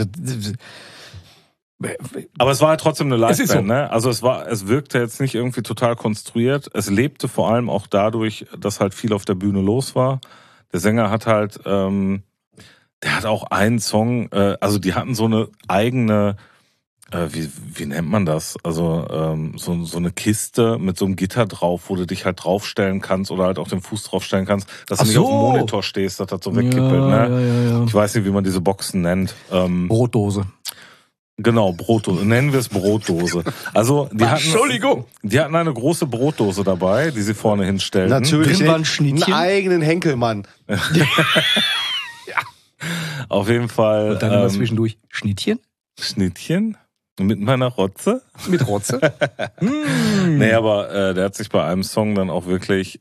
Aber es war halt trotzdem eine Liveband, so. Ne? Also es wirkte jetzt nicht irgendwie total konstruiert. Es lebte vor allem auch dadurch, dass halt viel auf der Bühne los war. Der Sänger hat halt, der hat auch einen Song, also die hatten so eine eigene, wie nennt man das? Also so eine Kiste mit so einem Gitter drauf, wo du dich halt draufstellen kannst oder halt auch den Fuß draufstellen kannst, dass du nicht auf dem Monitor stehst, dass das so wegkippelt. Ja, ne? Ja. Ich weiß nicht, wie man diese Boxen nennt. Brotdose. Genau, Brotdose. Nennen wir es Brotdose. Also die hatten eine große Brotdose dabei, die sie vorne hinstellten. Natürlich, einen eigenen Henkelmann. Ja. Auf jeden Fall. Und dann immer zwischendurch Schnittchen? Schnittchen? Mit meiner Rotze? Mit Rotze? Nee, aber der hat sich bei einem Song dann auch wirklich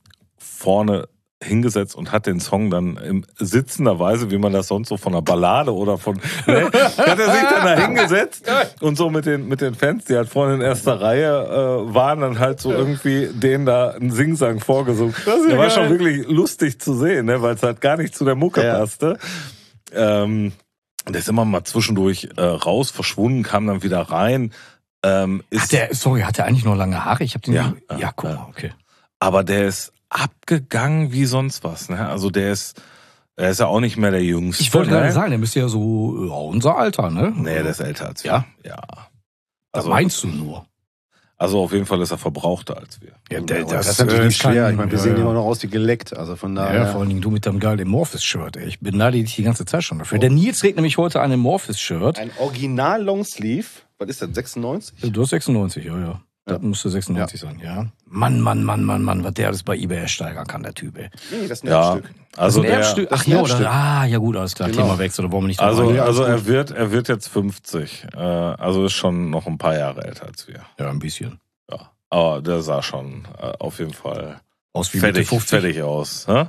vorne hingesetzt und hat den Song dann in sitzender Weise, wie man das sonst so von einer Ballade oder von, ne, hat er sich dann da hingesetzt und so mit den Fans, die halt vorne in erster Reihe waren, dann halt so irgendwie denen da einen Singsang vorgesungen. Der war schon wirklich lustig zu sehen, ne, weil es halt gar nicht zu der Mucke passte. Der ist immer mal zwischendurch raus, verschwunden, kam dann wieder rein. Hat der eigentlich noch lange Haare? Ich habe den guck mal, okay. Aber der ist abgegangen wie sonst was, ne? Also er ist ja auch nicht mehr der Jüngste. Ich wollte gerade sagen, der müsste ja so unser Alter, ne? Nee, der ist älter als wir. Ja. Also, das meinst du nur? Also auf jeden Fall ist er verbrauchter als wir. Ja, das ist natürlich schwer. Ich meine, wir sehen immer noch aus wie geleckt. Also von daher. Ja, vor allen Dingen du mit deinem geilen Morphis-Shirt. Ich beneide dich die ganze Zeit schon dafür. Der Nils trägt nämlich heute ein Morphis-Shirt. Ein Original Longsleeve. Was ist das, 96? Du hast 96, ja. Das müsste 96 sein, ja. Mann, was der alles bei eBay ersteigern kann, der Typ, ey. Nee, das ist ein Erbstück. Also das ist ein Erbstück. Ach ja, ja gut, alles klar. Genau. Thema wechseln, da wollen wir nicht Also er wird jetzt 50. Also ist schon noch ein paar Jahre älter als wir. Ja, ein bisschen. Ja. Aber der sah schon auf jeden Fall aus wie fertig aus. Hä?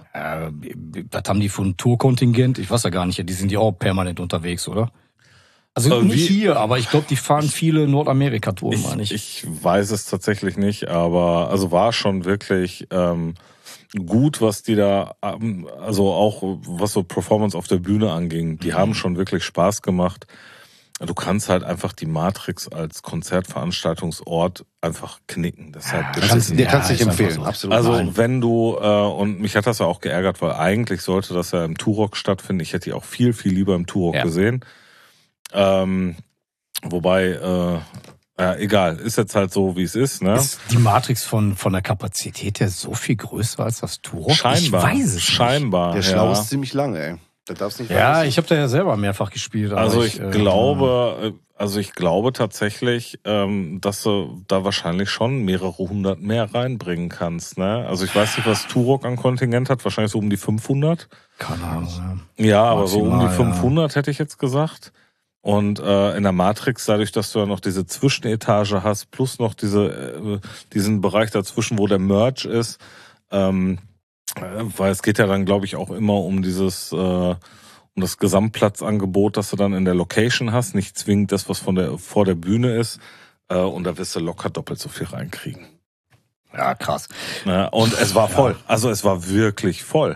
Was haben die für ein Tourkontingent? Ich weiß ja gar nicht. Die sind ja auch permanent unterwegs, oder? Also nicht hier, aber ich glaube, die fahren viele Nordamerika-Touren, meine ich. Ich weiß es tatsächlich nicht, aber also war schon wirklich gut, was die da, also auch was so Performance auf der Bühne anging. Die haben schon wirklich Spaß gemacht. Du kannst halt einfach die Matrix als Konzertveranstaltungsort einfach knicken. Deshalb kannst dich empfehlen, so. Absolut. Also wenn du, und mich hat das ja auch geärgert, weil eigentlich sollte das ja im Turok stattfinden. Ich hätte die auch viel, viel lieber im Turok gesehen. Wobei, egal, ist jetzt halt so, wie es ist, ne? Ist die Matrix von der Kapazität her so viel größer als das Turok? Scheinbar. Ich weiß es scheinbar. Der Schlauch ist ziemlich lang, ey. Da darfst nicht ich habe da ja selber mehrfach gespielt. Also ich glaube tatsächlich, dass du da wahrscheinlich schon mehrere hundert mehr reinbringen kannst, ne? Also ich weiß nicht, was Turok an Kontingent hat, wahrscheinlich so um die 500. Keine Ahnung, ja. Aber so um die 500 hätte ich jetzt gesagt. Und in der Matrix, dadurch, dass du ja noch diese Zwischenetage hast, plus noch diesen Bereich dazwischen, wo der Merch ist, weil es geht ja dann, glaube ich, auch immer um um das Gesamtplatzangebot, das du dann in der Location hast, nicht zwingend das, was vor der Bühne ist. Und da wirst du locker doppelt so viel reinkriegen. Ja, krass. Und es war voll. Also es war wirklich voll.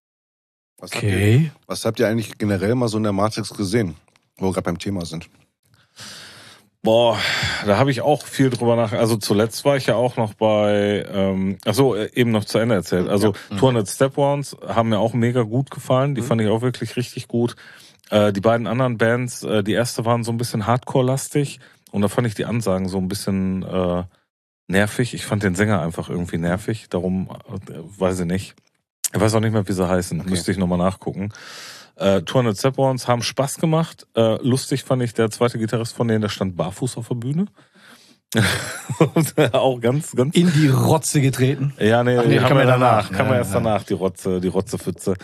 Was habt ihr eigentlich generell mal so in der Matrix gesehen? Wo wir gerade beim Thema sind. Boah, da habe ich auch viel drüber nachgedacht. Also zuletzt war ich ja auch noch bei, eben noch zu Ende erzählt. Also 200 Step Rounds haben mir auch mega gut gefallen. Die fand ich auch wirklich richtig gut. Die beiden anderen Bands, die erste waren so ein bisschen Hardcore-lastig. Und da fand ich die Ansagen so ein bisschen nervig. Ich fand den Sänger einfach irgendwie nervig. Darum, weiß ich nicht. Ich weiß auch nicht mehr, wie sie heißen. Okay. Müsste ich nochmal nachgucken. 200 Step Rounds haben Spaß gemacht. Lustig fand ich, der zweite Gitarrist von denen, der stand barfuß auf der Bühne. Auch ganz in die Rotze getreten. Ja, nee, die haben wir danach. Ja, Kann man erst danach, die Rotzepfütze.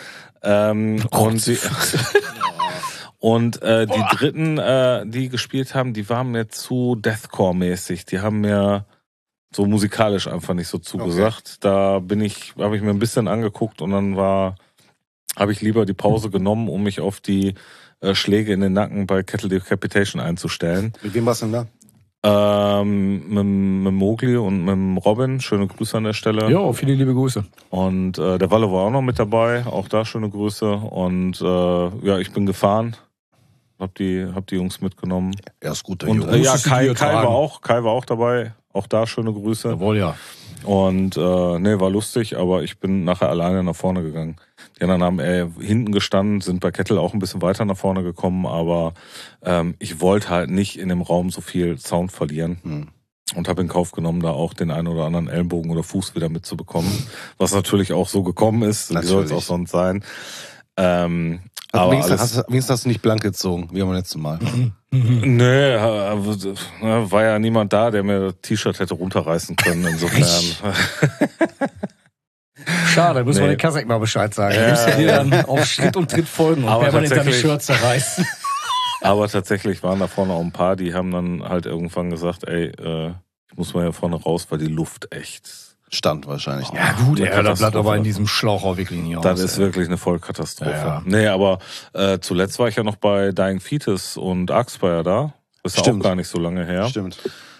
Und die dritten, die gespielt haben, die waren mir zu Deathcore-mäßig. Die haben mir so musikalisch einfach nicht so zugesagt. Da habe ich mir ein bisschen angeguckt und dann habe ich lieber die Pause genommen, um mich auf die Schläge in den Nacken bei Kettle Decapitation einzustellen. Mit wem warst du denn da? Mit Mowgli und mit Robin. Schöne Grüße an der Stelle. Ja, viele liebe Grüße. Und der Walle war auch noch mit dabei. Auch da schöne Grüße. Und ich bin gefahren. Hab die Jungs mitgenommen. Er ist gut, der und Junge. Kai war auch dabei. Auch da schöne Grüße. Jawohl, ja. Und war lustig, aber ich bin nachher alleine nach vorne gegangen. Die anderen haben hinten gestanden, sind bei Kettle auch ein bisschen weiter nach vorne gekommen, aber ich wollte halt nicht in dem Raum so viel Sound verlieren. Und habe in Kauf genommen, da auch den einen oder anderen Ellenbogen oder Fuß wieder mitzubekommen. Was natürlich auch so gekommen ist. Wie soll es auch sonst sein. Aber wenigstens hast du nicht blank gezogen, wie beim letzten Mal. Nee, war ja niemand da, der mir das T-Shirt hätte runterreißen können, insofern. Schade, muss man den Kasek mal Bescheid sagen. Du musst dir dann auf Schritt und Tritt folgen und permanent deine Shirt zerreißen. Aber tatsächlich waren da vorne auch ein paar, die haben dann halt irgendwann gesagt, ich muss mal hier vorne raus, weil die Luft echt stand wahrscheinlich. Ja gut, das bleibt aber in diesem Schlauch auch wirklich nicht aus. Das ist wirklich eine Vollkatastrophe. Ja. Nee, aber zuletzt war ich ja noch bei Dying Fetus und Arcspire da. Das ist auch gar nicht so lange her. Stimmt.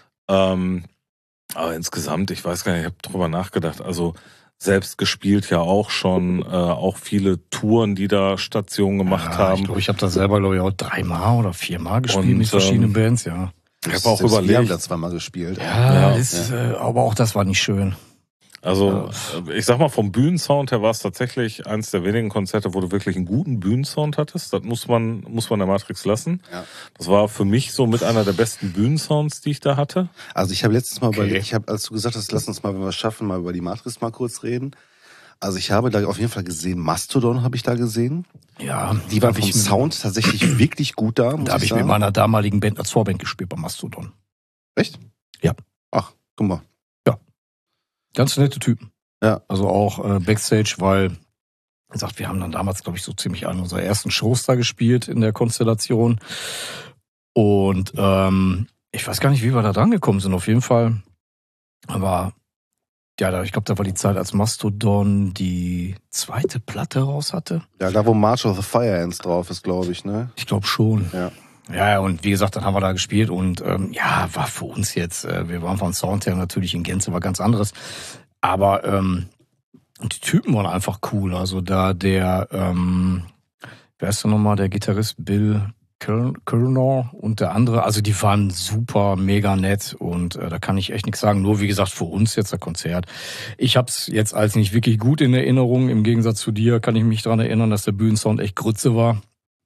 Aber insgesamt, ich weiß gar nicht, ich habe drüber nachgedacht. Also selbst gespielt ja auch schon, auch viele Touren, die da Stationen gemacht haben. Ich habe das selber, glaube ich, auch 3-mal oder 4-mal gespielt mit verschiedenen Bands, ja. Ich habe auch überlegt. Wir haben da 2-mal gespielt. Aber auch das war nicht schön. Also, ich sag mal, vom Bühnensound her war es tatsächlich eins der wenigen Konzerte, wo du wirklich einen guten Bühnensound hattest. Das muss man der Matrix lassen. Ja. Das war für mich so mit einer der besten Bühnensounds, die ich da hatte. Also ich habe letztens mal überlegt, als du gesagt hast, lass uns mal, wenn wir es schaffen, mal über die Matrix mal kurz reden. Also ich habe da auf jeden Fall gesehen, Mastodon habe ich da gesehen. Ja. Die waren vom Sound tatsächlich wirklich gut da, Da habe ich mit meiner damaligen Band als Vorband gespielt bei Mastodon. Echt? Ja. Ach, guck mal. Ganz nette Typen. Ja. Also auch Backstage, weil, wie gesagt, wir haben dann damals, glaube ich, so ziemlich eine unserer ersten Shows da gespielt in der Konstellation. Und ich weiß gar nicht, wie wir da dran gekommen sind. Auf jeden Fall war, ich glaube, da war die Zeit, als Mastodon die 2. Platte raus hatte. Ja, da wo March of the Fire Ants drauf ist, glaube ich, ne? Ich glaube schon. Ja. Ja, und wie gesagt, dann haben wir da gespielt und war für uns jetzt, wir waren von Sound her natürlich in Gänze was ganz anderes, aber die Typen waren einfach cool, also da der, wer ist denn nochmal, der Gitarrist Bill Killner und der andere, also die waren super, mega nett und da kann ich echt nichts sagen, nur wie gesagt, für uns jetzt das Konzert. Ich hab's jetzt als nicht wirklich gut in Erinnerung, im Gegensatz zu dir kann ich mich daran erinnern, dass der Bühnensound echt Grütze war.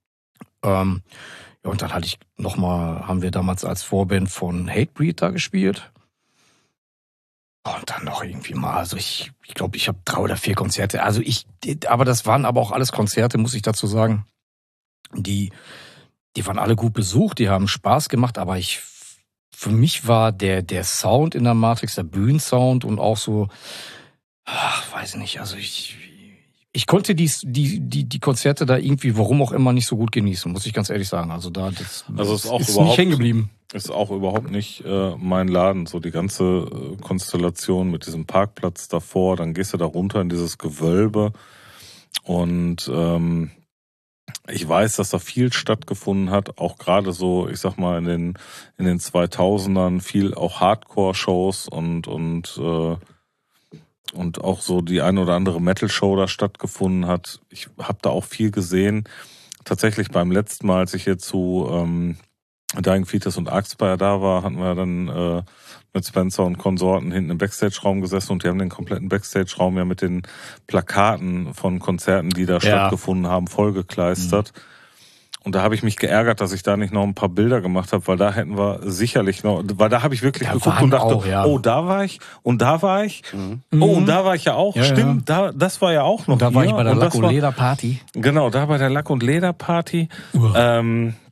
Und dann haben wir damals als Vorband von Hatebreed da gespielt. Und dann noch irgendwie mal, also ich glaube, ich habe 3 oder 4 Konzerte. Aber das waren aber auch alles Konzerte, muss ich dazu sagen. Die waren alle gut besucht, die haben Spaß gemacht, aber für mich war der Sound in der Matrix, der Bühnensound und auch so, weiß nicht, also ich konnte die Konzerte da irgendwie, warum auch immer, nicht so gut genießen, muss ich ganz ehrlich sagen. Also ist nicht hängen geblieben. Ist auch überhaupt nicht mein Laden. So die ganze Konstellation mit diesem Parkplatz davor, dann gehst du da runter in dieses Gewölbe und ich weiß, dass da viel stattgefunden hat, auch gerade so, ich sag mal, in den 2000ern viel auch Hardcore-Shows und auch so die eine oder andere Metal-Show da stattgefunden hat. Ich habe da auch viel gesehen. Tatsächlich beim letzten Mal, als ich hier zu Dying Fetus und Arcspire da war, hatten wir dann mit Spencer und Konsorten hinten im Backstage-Raum gesessen und die haben den kompletten Backstage-Raum ja mit den Plakaten von Konzerten, die da stattgefunden haben, vollgekleistert. Mhm. Und da habe ich mich geärgert, dass ich da nicht noch ein paar Bilder gemacht habe, weil da hätten wir sicherlich noch, weil da habe ich wirklich geguckt und dachte, oh, da war ich und da war ich. Mhm. Oh, und da war ich ja auch. Ja, stimmt, ja. Das war ja auch noch. Und da war ich bei der Lack- und Leder-Party. Genau, da bei der Lack- und Leder-Party.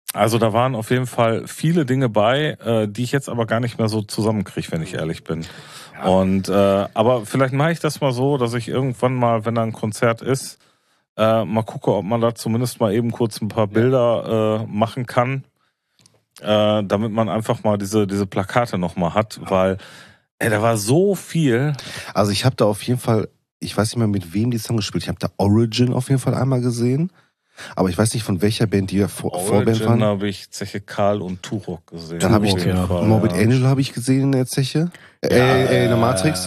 Also da waren auf jeden Fall viele Dinge bei, die ich jetzt aber gar nicht mehr so zusammenkriege, wenn ich ehrlich bin. Ja. Und aber vielleicht mache ich das mal so, dass ich irgendwann mal, wenn da ein Konzert ist, mal gucke, ob man da zumindest mal eben kurz ein paar Bilder machen kann, damit man einfach mal diese Plakate nochmal hat, weil da war so viel. Also ich habe da auf jeden Fall, ich weiß nicht mehr mit wem die Song gespielt, ich habe da Origin auf jeden Fall einmal gesehen, aber ich weiß nicht von welcher Band die Vorband waren. Origin habe ich Zeche Karl und Turok gesehen. Dann habe ich Morbid Angel habe ich gesehen in der Zeche, in der Matrix.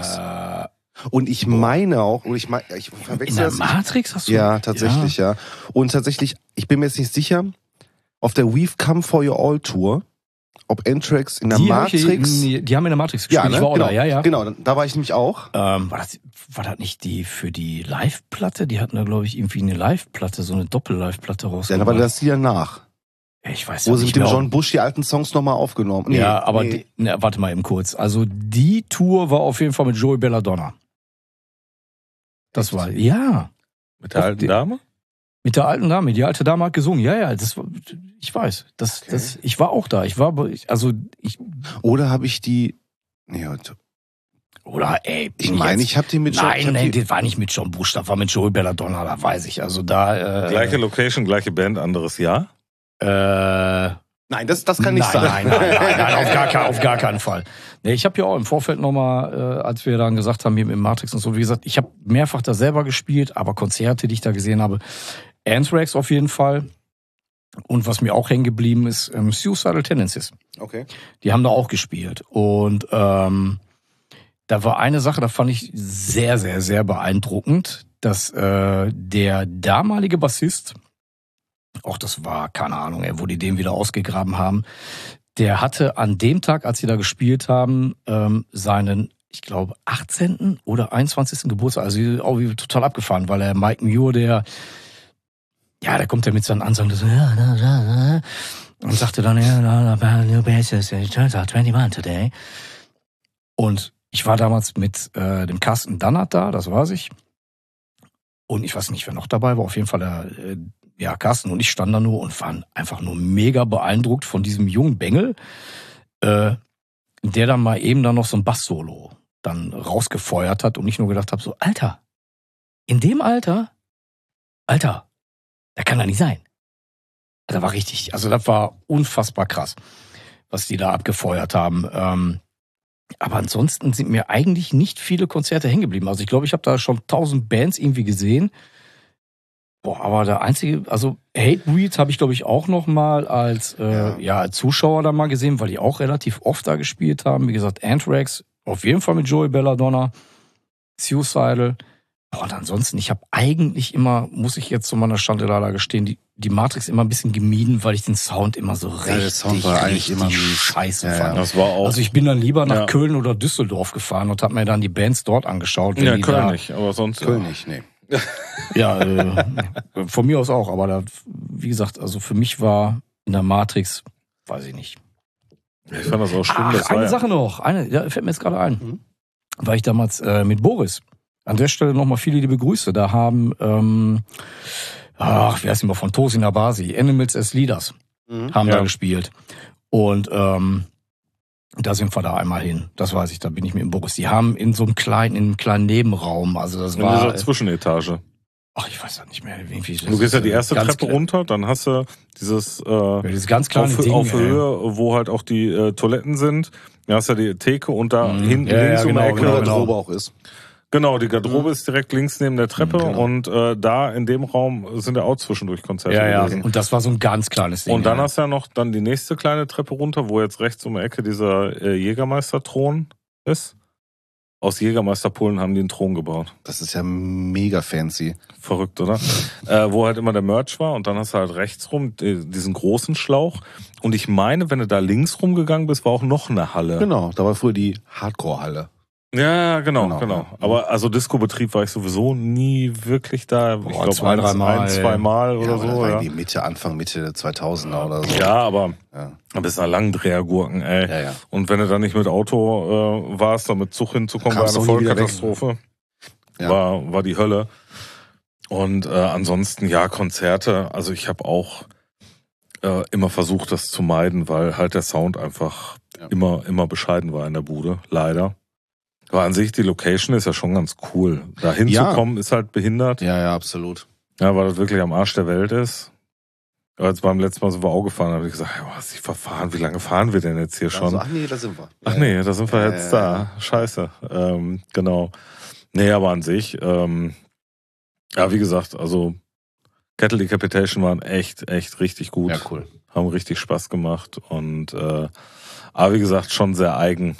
Und ich meine auch, ich verwechsel das. In der Matrix hast du? Ja, tatsächlich, ja. Und tatsächlich, ich bin mir jetzt nicht sicher, auf der We've Come For You All Tour, ob Anthrax in der Matrix... Die haben in der Matrix gespielt, ja, ne? Ich war auch da, Genau, da war ich nämlich auch. War das nicht die für die Live-Platte? Die hatten da, glaube ich, irgendwie eine Live-Platte, so eine Doppel-Live-Platte rausgebracht. Ja, aber das ist die danach. Ich weiß Wo nicht. sie mit dem John Bush die alten Songs nochmal aufgenommen. Nee, ja, aber warte mal eben kurz. Also die Tour war auf jeden Fall mit Joey Belladonna. Das war, ja. Mit der alten Dame? Mit der alten Dame. Die alte Dame hat gesungen. Ja, ich weiß. Ich war auch da. Oder habe ich die... Nee, oder, ich meine, ich habe die mit John... Nein, das war nicht mit John Bush, das war mit Joey Belladonna, da weiß ich. Also da... Gleiche Location, gleiche Band, anderes Jahr? Nein, das kann nicht sein. Nein, auf gar keinen Fall. Nee, ich habe ja auch im Vorfeld nochmal, als wir dann gesagt haben, hier im Matrix und so, wie gesagt, ich habe mehrfach da selber gespielt, aber Konzerte, die ich da gesehen habe, Anthrax auf jeden Fall. Und was mir auch hängen geblieben ist, Suicidal Tendencies. Okay. Die haben da auch gespielt. Und da war eine Sache, da fand ich sehr, sehr, sehr beeindruckend, dass der damalige Bassist, auch das war, keine Ahnung, wo die den wieder ausgegraben haben, der hatte an dem Tag, als sie da gespielt haben, seinen, ich glaube, 18. oder 21. Geburtstag, also auch total abgefahren, weil er Mike Muir, der kommt ja mit seinen Ansagen, so, und sagte dann, new basis, it turns out 21 today. Und ich war damals mit dem Carsten Dannert da, das weiß ich. Und ich weiß nicht, wer noch dabei war, auf jeden Fall Carsten und ich standen da nur und waren einfach nur mega beeindruckt von diesem jungen Bengel, der dann mal eben dann noch so ein Bass-Solo dann rausgefeuert hat und ich nur gedacht habe, so, Alter, in dem Alter, da kann er nicht sein. Das war richtig, also das war unfassbar krass, was die da abgefeuert haben. Aber ansonsten sind mir eigentlich nicht viele Konzerte hängen geblieben. Also ich glaube, ich habe da schon 1000 Bands irgendwie gesehen. Aber der einzige, also Hatebreed habe ich, glaube ich, auch noch mal als Zuschauer da mal gesehen, weil die auch relativ oft da gespielt haben. Wie gesagt, Anthrax, auf jeden Fall mit Joey Belladonna, Suicidal. Und ansonsten, ich habe eigentlich immer, muss ich jetzt zu meiner Schande leider gestehen, die Matrix immer ein bisschen gemieden, weil ich den Sound immer so richtig scheiße fand. Das war auch, also ich bin dann lieber nach Köln oder Düsseldorf gefahren und habe mir dann die Bands dort angeschaut. Ja, Köln nicht, aber sonst... Köln nicht, nee. Ja, von mir aus auch, aber da, wie gesagt, also für mich war in der Matrix, weiß ich nicht. Ich fand das auch schlimm. Eine Sache noch, fällt mir jetzt gerade ein. Weil ich damals mit Boris, an der Stelle nochmal viele liebe Grüße, da haben, wie heißt die mal, von Tosin Abasi, Animals as Leaders, haben da gespielt. Und da sind wir da einmal hin. Das weiß ich, da bin ich mit dem Boris. Die haben in so einem kleinen Nebenraum, also das war... In dieser Zwischenetage. Ach, ich weiß ja nicht mehr. Du gehst ja die erste Treppe runter, dann hast du dieses ganz kleine Ding, auf Höhe, wo halt auch die Toiletten sind. Da hast du die Theke und da hinten links um die Ecke die Garderobe auch ist. Genau, die Garderobe ist direkt links neben der Treppe und da in dem Raum sind ja auch zwischendurch Konzerte gewesen. Und das war so ein ganz kleines Ding. Und dann hast du ja noch dann die nächste kleine Treppe runter, wo jetzt rechts um die Ecke dieser Jägermeister-Thron ist. Aus Jägermeister-Polen haben die einen Thron gebaut. Das ist ja mega fancy. Verrückt, oder? Wo halt immer der Merch war und dann hast du halt rechts rum diesen großen Schlauch. Und ich meine, wenn du da links rumgegangen bist, war auch noch eine Halle. Genau, da war früher die Hardcore-Halle. Ja, genau. Aber also Disco-Betrieb war ich sowieso nie wirklich da. Ich glaube, 2-3 Mal oder so. War irgendwie Anfang Mitte der 2000er oder so. Ja, aber da bist du eine Langdrehergurken, ey. Ja. Und wenn du dann nicht mit Auto warst, da mit Zug hinzukommen, war eine Vollkatastrophe. War die Hölle. Und ansonsten, Konzerte. Also ich habe auch immer versucht, das zu meiden, weil halt der Sound einfach immer bescheiden war in der Bude, leider. Aber an sich, die Location ist ja schon ganz cool. Da hinzukommen ist halt behindert. Ja, absolut. Ja, weil das wirklich am Arsch der Welt ist. Als beim letzten Mal sind wir auch gefahren, habe ich gesagt, was ist verfahren? Wie lange fahren wir denn jetzt hier schon? Also, da sind wir. Da sind wir jetzt da. Scheiße. Genau. Nee, aber an sich, wie gesagt, also Cattle Decapitation waren echt richtig gut. Ja, cool. Haben richtig Spaß gemacht und aber wie gesagt, schon sehr eigen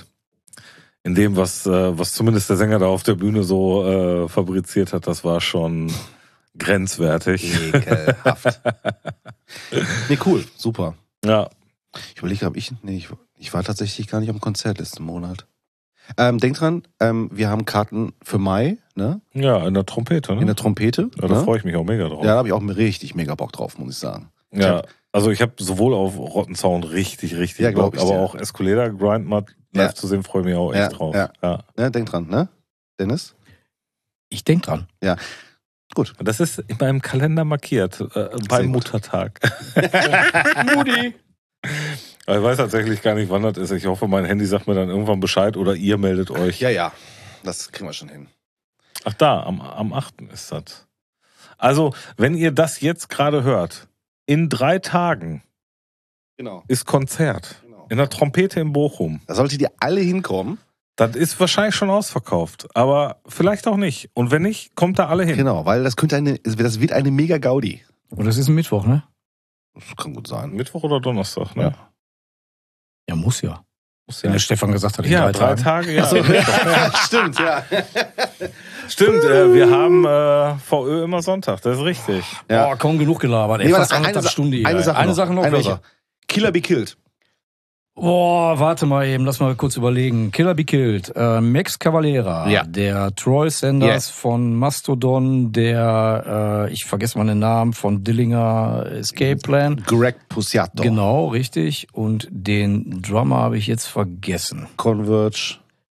in dem, was zumindest der Sänger da auf der Bühne so fabriziert hat, das war schon grenzwertig. Ekelhaft. Nee, cool, super. Ja. Ich überlege, ich war tatsächlich gar nicht am Konzert letzten Monat. Denk dran, wir haben Karten für Mai, ne? Ja, in der Trompete, ne? In der Trompete. Ja, da freue ich mich auch mega drauf. Ja, da habe ich auch richtig mega Bock drauf, muss ich sagen. Ja, also ich habe sowohl auf Rotten Sound richtig Bock, aber auch Escoleda Grindmud live zu sehen, freue ich mich auch echt drauf. Ja, denk dran, ne? Dennis? Ich denk dran. Ja. Gut. Das ist in meinem Kalender markiert, beim Muttertag. Mutti! Ich weiß tatsächlich gar nicht, wann das ist. Ich hoffe, mein Handy sagt mir dann irgendwann Bescheid oder ihr meldet euch. Ja. Das kriegen wir schon hin. Ach da, am 8. ist das. Also, wenn ihr das jetzt gerade hört, in 3 Tagen ist Konzert. Genau. In der Trompete in Bochum. Da solltet ihr alle hinkommen. Das ist wahrscheinlich schon ausverkauft, aber vielleicht auch nicht. Und wenn nicht, kommt da alle hin. Genau, weil das wird eine mega Gaudi. Und das ist ein Mittwoch, ne? Das kann gut sein. Mittwoch oder Donnerstag, ne? Ja, muss ja. Wenn der Stefan gesagt hat, in 3 Tage. Ja. Achso, stimmt, ja. Stimmt, wir haben VÖ immer Sonntag, das ist richtig. Ja. Boah, kaum genug gelabert. Nee, Fast eine Stunde. Eine Sache noch. Welche? Killer Be Killed. Boah, warte mal eben, lass mal kurz überlegen. Killer Be Killed, Max Cavalera, der Troy Sanders von Mastodon, der, ich vergesse mal den Namen, von Dillinger Escape Plan. Greg Puciato. Genau, richtig. Und den Drummer habe ich jetzt vergessen. Converge.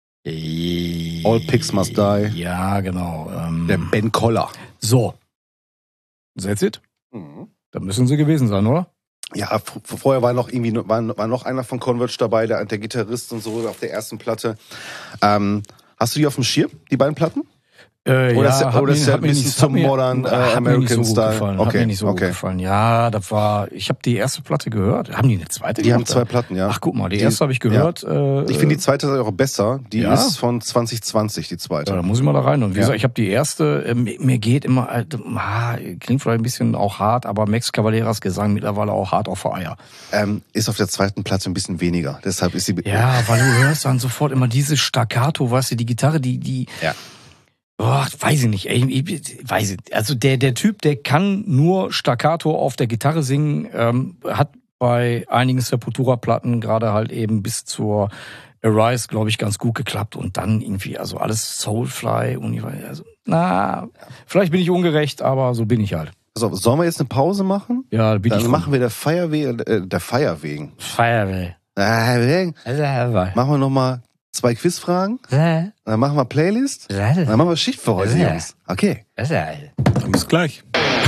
All Pigs Must Die. Ja, genau. Der Ben Koller. So. That's it? Da müssen sie gewesen sein, oder? Ja, vorher war noch einer von Converge dabei, der Gitarrist und so auf der ersten Platte. Hast du die auf dem Schirm, die beiden Platten? Oder ist der ein bisschen zum Modern American Style? Hat mir nicht so gut gefallen. Ja, ich habe die erste Platte gehört. Haben die eine zweite Die gemacht? haben 2 Platten, ja. Ach, guck mal, die erste habe ich gehört. Ja. Ich finde die zweite auch besser. Die ist von 2020, die zweite. Ja, da muss ich mal da rein. Und wie gesagt, ich habe die erste, mir geht immer, klingt vielleicht ein bisschen auch hart, aber Max Cavaleras Gesang mittlerweile auch hart auf Eier. Ist auf der zweiten Platte ein bisschen weniger. Deshalb ist sie... Ja, weil du hörst dann sofort immer dieses Staccato, weißt du, die Gitarre, die weiß ich nicht. Weiß ich. Also der Typ, der kann nur Staccato auf der Gitarre singen, hat bei einigen Sepultura-Platten gerade halt eben bis zur Arise, glaube ich, ganz gut geklappt und dann irgendwie, also alles Soulfly und vielleicht bin ich ungerecht, aber so bin ich halt. Also, sollen wir jetzt eine Pause machen? Ja, dann machen wir der Feier wegen. Machen wir nochmal 2 Quizfragen. Dann machen wir Playlist. Dann machen wir Schicht für heute, Jungs. Okay. Dann bis gleich.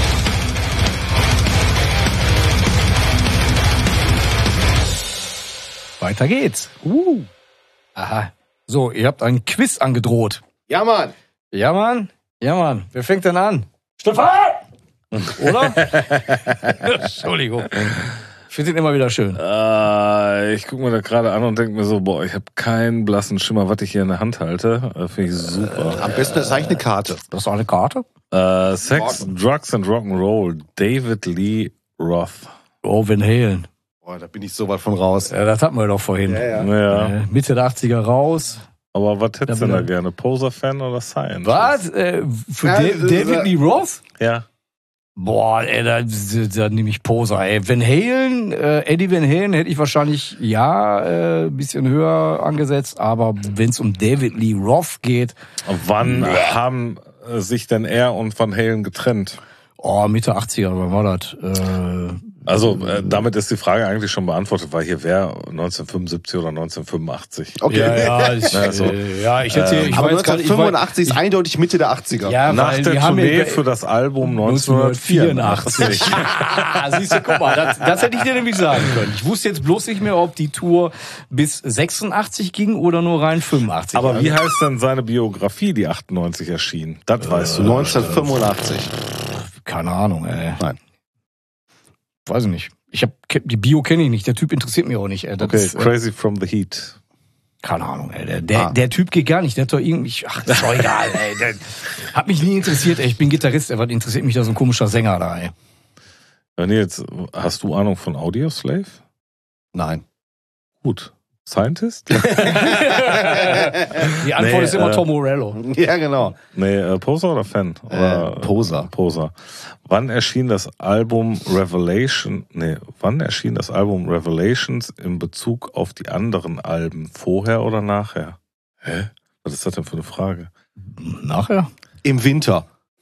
Weiter geht's. Aha. So, ihr habt einen Quiz angedroht. Ja, Mann. Ja, Mann. Wer fängt denn an? Stefan! Oder? Entschuldigung. Ich finde den immer wieder schön. Ich gucke mir das gerade an und denke mir so, ich habe keinen blassen Schimmer, was ich hier in der Hand halte. Finde ich super. Am besten ist eigentlich eine Karte. Das ist eine Karte? Sex, Drugs and Rock'n'Roll. David Lee Roth. Oh, Van Halen. Da bin ich so weit von raus. Ja, das hatten wir doch vorhin. Ja. Mitte der 80er raus. Aber was hättest du denn da gerne? Poser-Fan oder Science? Was? David Lee Roth? Ja. Boah, da nehme ich Poser, ey. Van Halen, Eddie Van Halen hätte ich wahrscheinlich ein bisschen höher angesetzt, aber wenn es um David Lee Roth geht. Wann haben sich denn er und Van Halen getrennt? Oh, Mitte 80er, wann war das? Also damit ist die Frage eigentlich schon beantwortet, weil hier wäre 1975 oder 1985. Okay. Ich hätte aber 1985 ist eindeutig Mitte der 80er. Ja, nach der Tournee für das Album 1984. Siehst du, guck mal, das hätte ich dir nämlich sagen können. Ich wusste jetzt bloß nicht mehr, ob die Tour bis 86 ging oder nur rein 85. Aber wie heißt denn seine Biografie, die 98 erschien? Das weißt du. 1985. Keine Ahnung, ey. Nein. Weiß ich nicht. Die Bio kenne ich nicht. Der Typ interessiert mich auch nicht. Okay, ist, Crazy from the Heat. Keine Ahnung, ey. Der Typ geht gar nicht. Der hat doch irgendwie... Ach, ist doch egal, ey. Der hat mich nie interessiert, ey. Ich bin Gitarrist, aber interessiert mich da so ein komischer Sänger da, ey. Jetzt, hast du Ahnung von Audioslave? Nein. Gut. Scientist? Die Antwort ist immer Tom Morello. Ja, genau. Nee, Poser oder Fan? Oder Poser. Wann erschien das Album Revelations in Bezug auf die anderen Alben? Vorher oder nachher? Hä? Was ist das denn für eine Frage? Nachher? Im Winter.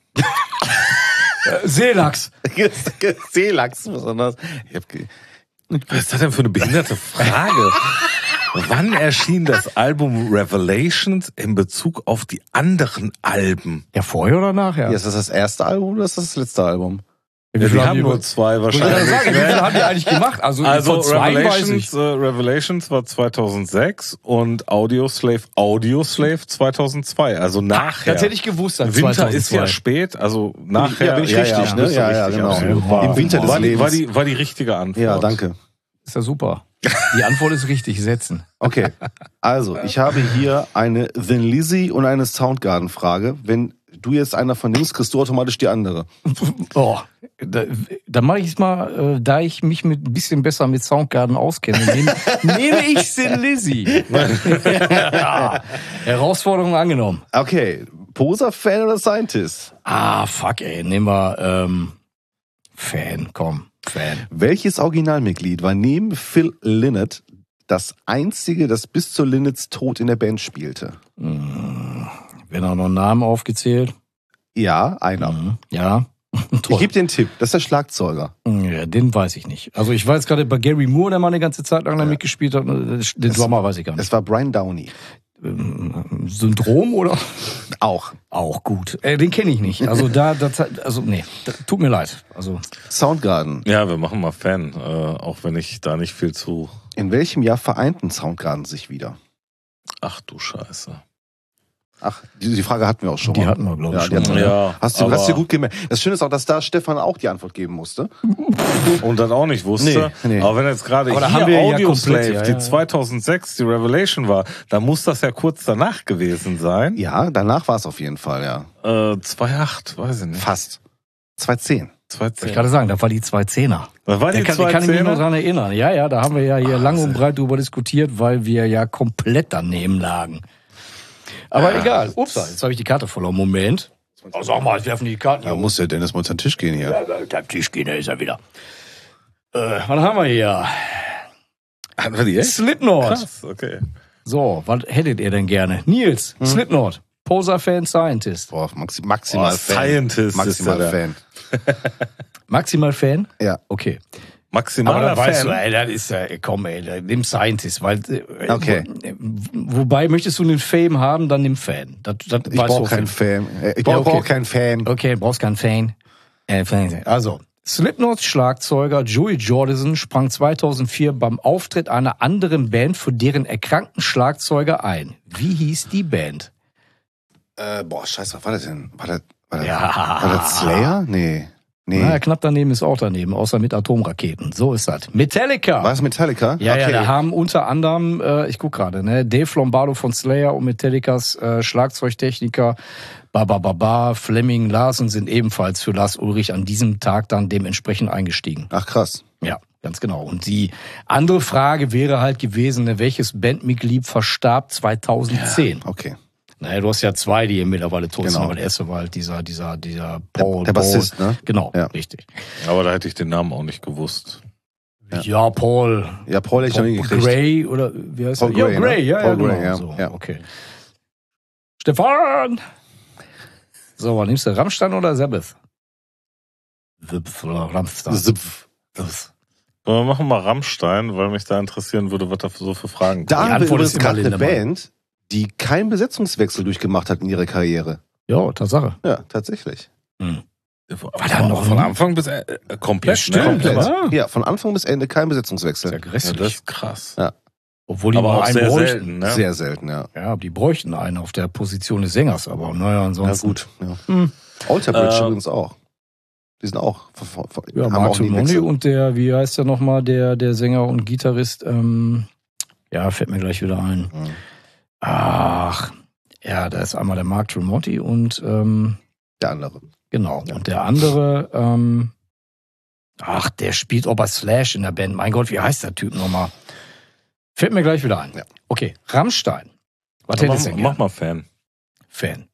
Seelachs. Seelachs, was anderes. Was ist das denn für eine behinderte Frage? Wann erschien das Album Revelations in Bezug auf die anderen Alben? Ja, vorher oder nachher? Ja, ist das das erste Album oder ist das das letzte Album? Ja, die haben nur zwei wahrscheinlich. Wie viele haben die eigentlich gemacht? Also von zwei weiß ich. Revelations war 2006 und Audioslave 2002, also nachher. Das hätte ich gewusst. Winter 2002. Ist ja spät, also nachher. Ja, bin ich richtig, ne? Ja, genau. Im Winter des Lebens. War die richtige Antwort. Ja, danke. Ist ja super. Die Antwort ist richtig, setzen. Okay, also ich habe hier eine Thin Lizzy und eine Soundgarden-Frage. Wenn du jetzt einer von nimmst, kriegst du automatisch die andere. Oh, da mache ich es mal, da ich mich ein bisschen besser mit Soundgarden auskenne, nehme ich Thin Lizzy. Ja. Herausforderung angenommen. Okay, Poser-Fan oder Scientist? Fuck ey, nehmen wir Fan, komm. Fan. Welches Originalmitglied war neben Phil Lynott das einzige, das bis zu Lynnotts Tod in der Band spielte? Werden auch noch Namen aufgezählt? Ja, einer. Ja. Ich gebe dir einen Tipp, das ist der Schlagzeuger. Ja, den weiß ich nicht. Also ich war jetzt gerade bei Gary Moore, der mal eine ganze Zeit lang damit gespielt hat. Den Drummer weiß ich gar nicht. Es war Brian Downey. Syndrom oder? Auch gut. Den kenne ich nicht. Also nee, tut mir leid. Also Soundgarden. Ja, wir machen mal Fan, auch wenn ich da nicht viel zu. In welchem Jahr vereinten Soundgarden sich wieder? Ach du Scheiße. Ach, die Frage hatten wir auch schon mal. Die hatten wir, glaube ich, schon. Ja, hast du dir gut gemerkt. Das Schöne ist auch, dass da Stefan auch die Antwort geben musste. Und dann auch nicht wusste. Nee. Aber wenn jetzt gerade hier Audioslave, die 2006 die Revelation war, dann muss das ja kurz danach gewesen sein. Ja, danach war es auf jeden Fall, ja. 2.8, weiß ich nicht. Fast. 2.10. Ich gerade sagen, da war die 2.10er. Da war die 2.10er? Da kann ich mich noch dran erinnern. Ja, da haben wir ja hier lang und breit drüber diskutiert, weil wir ja komplett daneben lagen. Aber egal. Ups, jetzt habe ich die Karte verloren. Moment. Sag mal, jetzt werfen die Karten hier. Da muss der Dennis mal unter den Tisch gehen hier. Ja, unter den Tisch gehen, da ist er wieder. Was haben wir hier? Hatten wir die echt? Slipknot. Krass, okay. So, was hättet ihr denn gerne? Nils, Slipknot. Poser-Fan, Scientist. Boah, maximal Fan. Scientist maximal ist Fan. Maximal Fan? Ja. Okay. Maximaler Aber weißt Fan. Du, ey, das ist ja, komm, ey, nimm Scientist, weil, okay. Wobei, möchtest du einen Fame haben, dann nimm Fan. Ich brauche keinen Fan. Ich brauche keinen Fan. Okay, brauchst keinen Fan. Also, Slipknots Schlagzeuger Joey Jordison sprang 2004 beim Auftritt einer anderen Band für deren erkrankten Schlagzeuger ein. Wie hieß die Band? Scheiße, was war das denn? War das Ja. Slayer? Nee. Na, knapp daneben ist auch daneben, außer mit Atomraketen. So ist das. Metallica. War es Metallica? Ja, okay. ja, da haben unter anderem, ich guck gerade, ne, Dave Lombardo von Slayer und Metallicas Schlagzeugtechniker Fleming Larsen sind ebenfalls für Lars Ulrich an diesem Tag dann dementsprechend eingestiegen. Ach krass. Ja, ganz genau. Und die andere Frage wäre halt gewesen, ne, welches Bandmitglied verstarb 2010? Ja, okay. Naja, du hast ja zwei, die mittlerweile tot sind, Genau. aber der erste war halt dieser Paul. Der Bassist, ne? Genau, ja. richtig. Aber da hätte ich den Namen auch nicht gewusst. Ja, Paul. Ja, Paul hätte ich noch nie gekriegt. Gray, oder wie heißt Paul er? Gray, ja, Gray, ne? ja, Paul genau. Gray, ja. So, ja. okay. Stefan! So, was nimmst du? Rammstein oder Sabbath? Zipf oder Rammstein? Zipf. Wir machen mal Rammstein, weil mich da interessieren würde, was da so für Fragen kommen. Da haben wir übrigens gerade eine Band, die keinen Besetzungswechsel durchgemacht hat in ihrer Karriere. Ja, Tatsache. Ja, tatsächlich. War da noch von Anfang bis komplett? Ja, Komplett. Ja, von Anfang bis Ende kein Besetzungswechsel. Sehr grässlich. Das ist krass. Ja. Obwohl die Aber mal auch einen sehr bräuchten. selten, ne? Sehr selten, ja. Ja, die bräuchten einen auf der Position des Sängers, aber naja, ansonsten. Ja, gut. Ja. Alter Bridge übrigens auch. Die sind auch. Ja, haben Mark auch nie Tremonti gewechselt. und der, wie heißt der nochmal, der Sänger und Gitarrist, ja, fällt mir gleich wieder ein. Ach, ja, da ist einmal der Mark Tremonti und Der andere. genau. Und der andere, der spielt auch bei Slash in der Band. Mein Gott, wie heißt der Typ nochmal? Fällt mir gleich wieder ein. Ja. Okay, Rammstein. Was hättest du denn Mach gern? mal Fan. Fan.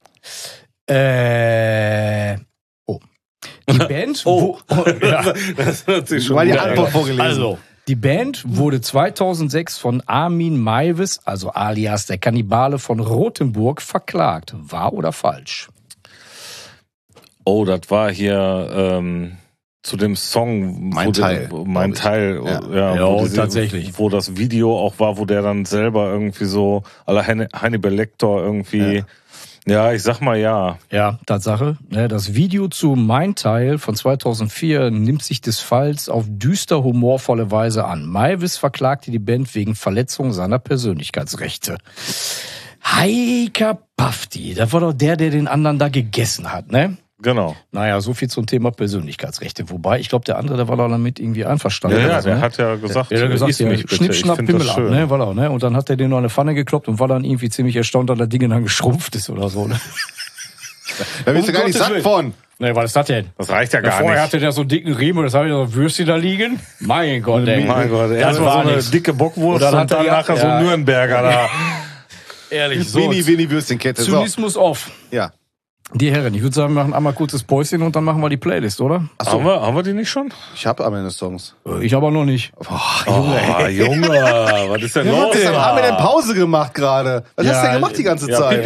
Die Band, ja. Das hört sich schon Mal die gut an. Antwort vorgelesen. Also, die Band wurde 2006 von Armin Meiwes, also alias der Kannibale von Rothenburg, verklagt. Wahr oder falsch? Oh, das war hier zu dem Song Mein Teil, Mein Teil. Ja. Ja, wo tatsächlich. Wo das Video auch war, wo der dann selber irgendwie so à la Hannibal Lecter irgendwie. Ja, ich sag mal ja. Ja, Tatsache. Das Video zu Mein Teil von 2004 nimmt sich des Falls auf düster humorvolle Weise an. Meiwes verklagte die Band wegen Verletzung seiner Persönlichkeitsrechte. Heika Pafti, das war doch der den anderen da gegessen hat, ne? Genau. Naja, so viel zum Thema Persönlichkeitsrechte. Wobei, ich glaube, der andere, der war da damit irgendwie einverstanden. Ja, oder ja, so, der ne? hat ja gesagt, Ja, der hat gesagt, iss mich bitte. Schnipp, Ich schnapp, find Pimmel das ab, schön. ne? Voilà, ne? Und dann hat er den noch eine Pfanne gekloppt und war dann irgendwie ziemlich erstaunt, dass das Ding dann geschrumpft ist oder so, ne? Da bist du gar nicht Gottes satt Willen. von. Ne, was ist das denn? Das reicht ja gar Vorher nicht. hatte der so einen dicken Riemen und das habe ich so Würstchen da liegen. Mein Gott, ey. Mein Gott, das erst war war so eine nix. dicke Bockwurst Und dann und hat er dann ja- nachher so ja. ein Nürnberger da. Ehrlich, so. Winnie Würstchenkette. So. Zynismus off. Ja. Die Herren, ich würde sagen, wir machen einmal kurzes Päuschen und dann machen wir die Playlist, oder? Haben wir die nicht schon? Ich habe am Ende Songs. Ich aber noch nicht. Oh, Junge, was ist denn los? Was haben wir denn Pause gemacht gerade? Was hast du denn gemacht die ganze Zeit?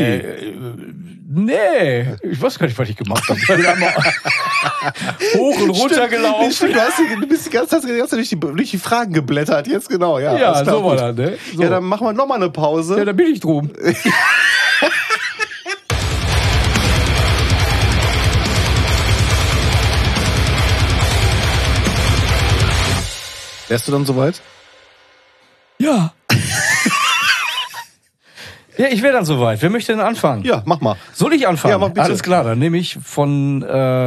Nee, ich weiß gar nicht, was ich gemacht habe. Ich bin einmal hoch und runter gelaufen. Stimmt, du bist die ganze Zeit durch die Fragen geblättert. Jetzt genau, ja. Ja, alles klar, so war gut. das, ne? So. Ja, dann machen wir nochmal eine Pause. Ja, da bin ich drum. Wärst du dann soweit? Ja. Ja, ich wäre dann soweit. Wer möchte denn anfangen? Ja, mach mal. Soll ich anfangen? Ja, mach bitte. Alles klar, dann nehme ich von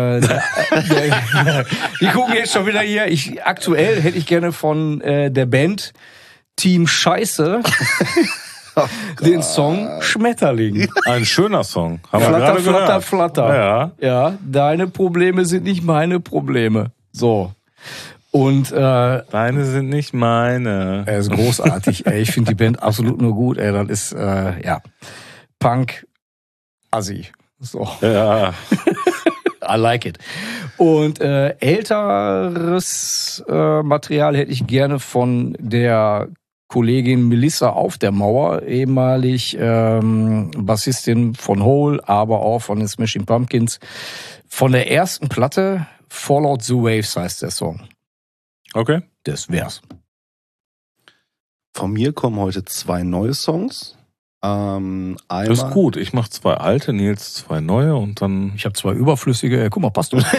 die gucken jetzt schon wieder hier. Aktuell hätte ich gerne von der Band Team Scheiße den Song Schmetterling. Ein schöner Song. Haben wir Flatter, gerade flatter, gehört. flatter. Ja. Ja, deine Probleme sind nicht meine Probleme. So. Und Deine sind nicht meine. er ist großartig. Ey, ich finde die Band absolut nur gut. Ey, das ist ja Punk Assi. So. Ja. I like it. Und älteres Material hätte ich gerne von der Kollegin Melissa auf der Mauer, ehemalig Bassistin von Hole, aber auch von den Smashing Pumpkins. Von der ersten Platte, Fallout the Waves heißt der Song. Okay. Das wär's. Von mir kommen heute 2 neue Songs. Einmal, Das ist gut. Ich mache 2 alte, Nils 2 neue und dann. Ich habe 2 überflüssige. Guck mal, passt doch.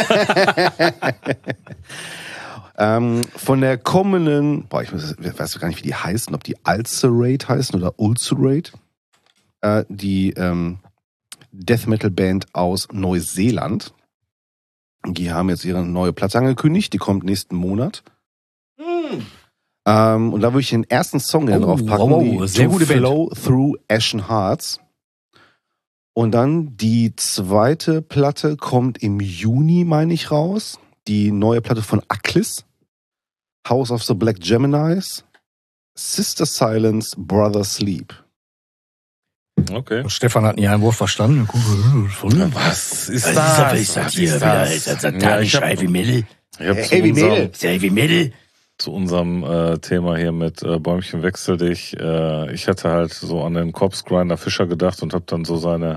Von der kommenden, ich weiß gar nicht, wie die heißen, ob die Ulcerate heißen oder Ulcerate. Die Death Metal Band aus Neuseeland. Die haben jetzt ihre neue Platte angekündigt, die kommt nächsten Monat. Und da würde ich den ersten Song drauf packen, die sehr To gute Band. Flow Through Ashen Hearts. Und dann die zweite Platte kommt im Juni, meine ich, raus. Die neue Platte von Aklis, House of the Black Geminis, Sister Silence, Brother Sleep. Okay. Stefan hat nie ein Wort verstanden. Was ist das? Ist das hier wieder? Ist das satanisch Heavy Metal? Ich habe Heavy Metal. Ist das Heavy Metal? zu unserem Thema hier mit Bäumchen wechsel dich. Ich hätte halt so an den Corpse Grinder Fischer gedacht und habe dann so seine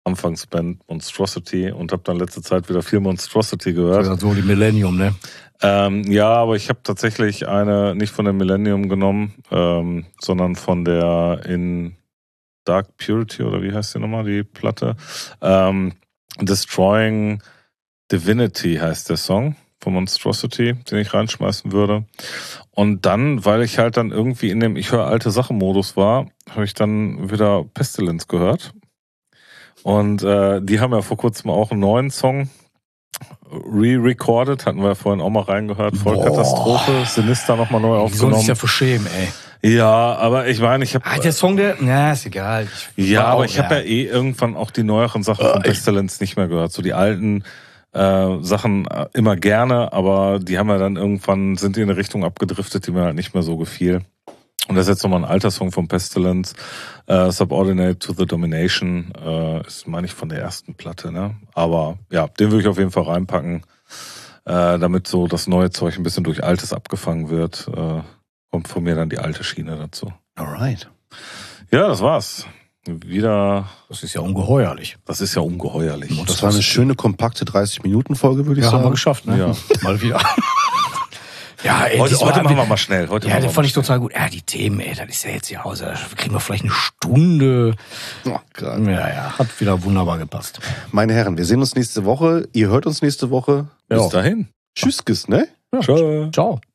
Anfangsband Monstrosity und habe dann letzte Zeit wieder viel Monstrosity gehört. Das ist so die Millennium, ne? Ja, aber ich habe tatsächlich eine nicht von der Millennium genommen, sondern von der in Dark Purity, oder wie heißt die nochmal, die Platte? Destroying Divinity heißt der Song von Monstrosity, den ich reinschmeißen würde. Und dann, weil ich halt dann irgendwie in dem Ich höre alte Sachen-Modus war, habe ich dann wieder Pestilence gehört. Und die haben ja vor kurzem auch einen neuen Song re-recorded, hatten wir ja vorhin auch mal reingehört. Vollkatastrophe, Sinister nochmal neu aufgenommen. Die sollen sich ja verschämen, ey. Ja, aber ich meine, ich habe... der Song, ist egal. Ich habe ja irgendwann auch die neueren Sachen von Pestilence nicht mehr gehört. So die alten Sachen immer gerne, aber die haben ja dann irgendwann, sind die in eine Richtung abgedriftet, die mir halt nicht mehr so gefiel. Und das ist jetzt nochmal ein alter Song von Pestilence. Subordinate to the Domination ist, meine ich, von der ersten Platte, ne? Aber ja, den würde ich auf jeden Fall reinpacken, damit so das neue Zeug ein bisschen durch Altes abgefangen wird. Kommt von mir dann die alte Schiene dazu. Alright. Ja, das war's. Wieder. Das ist ja ungeheuerlich. Das ist ja ungeheuerlich. Das war eine schöne, kompakte 30-Minuten-Folge, würde ich sagen. Ja, haben wir geschafft, ne? Ja. Mal wieder. Ja, ey, heute machen wir mal schnell. Das fand ich total gut. Ja, die Themen, ey, das ist ja jetzt hier Hause. Da kriegen wir vielleicht eine Stunde. Oh, hat wieder wunderbar gepasst. Meine Herren, wir sehen uns nächste Woche. Ihr hört uns nächste Woche. Bis dahin. Tschüss, ne? Ja. Ciao.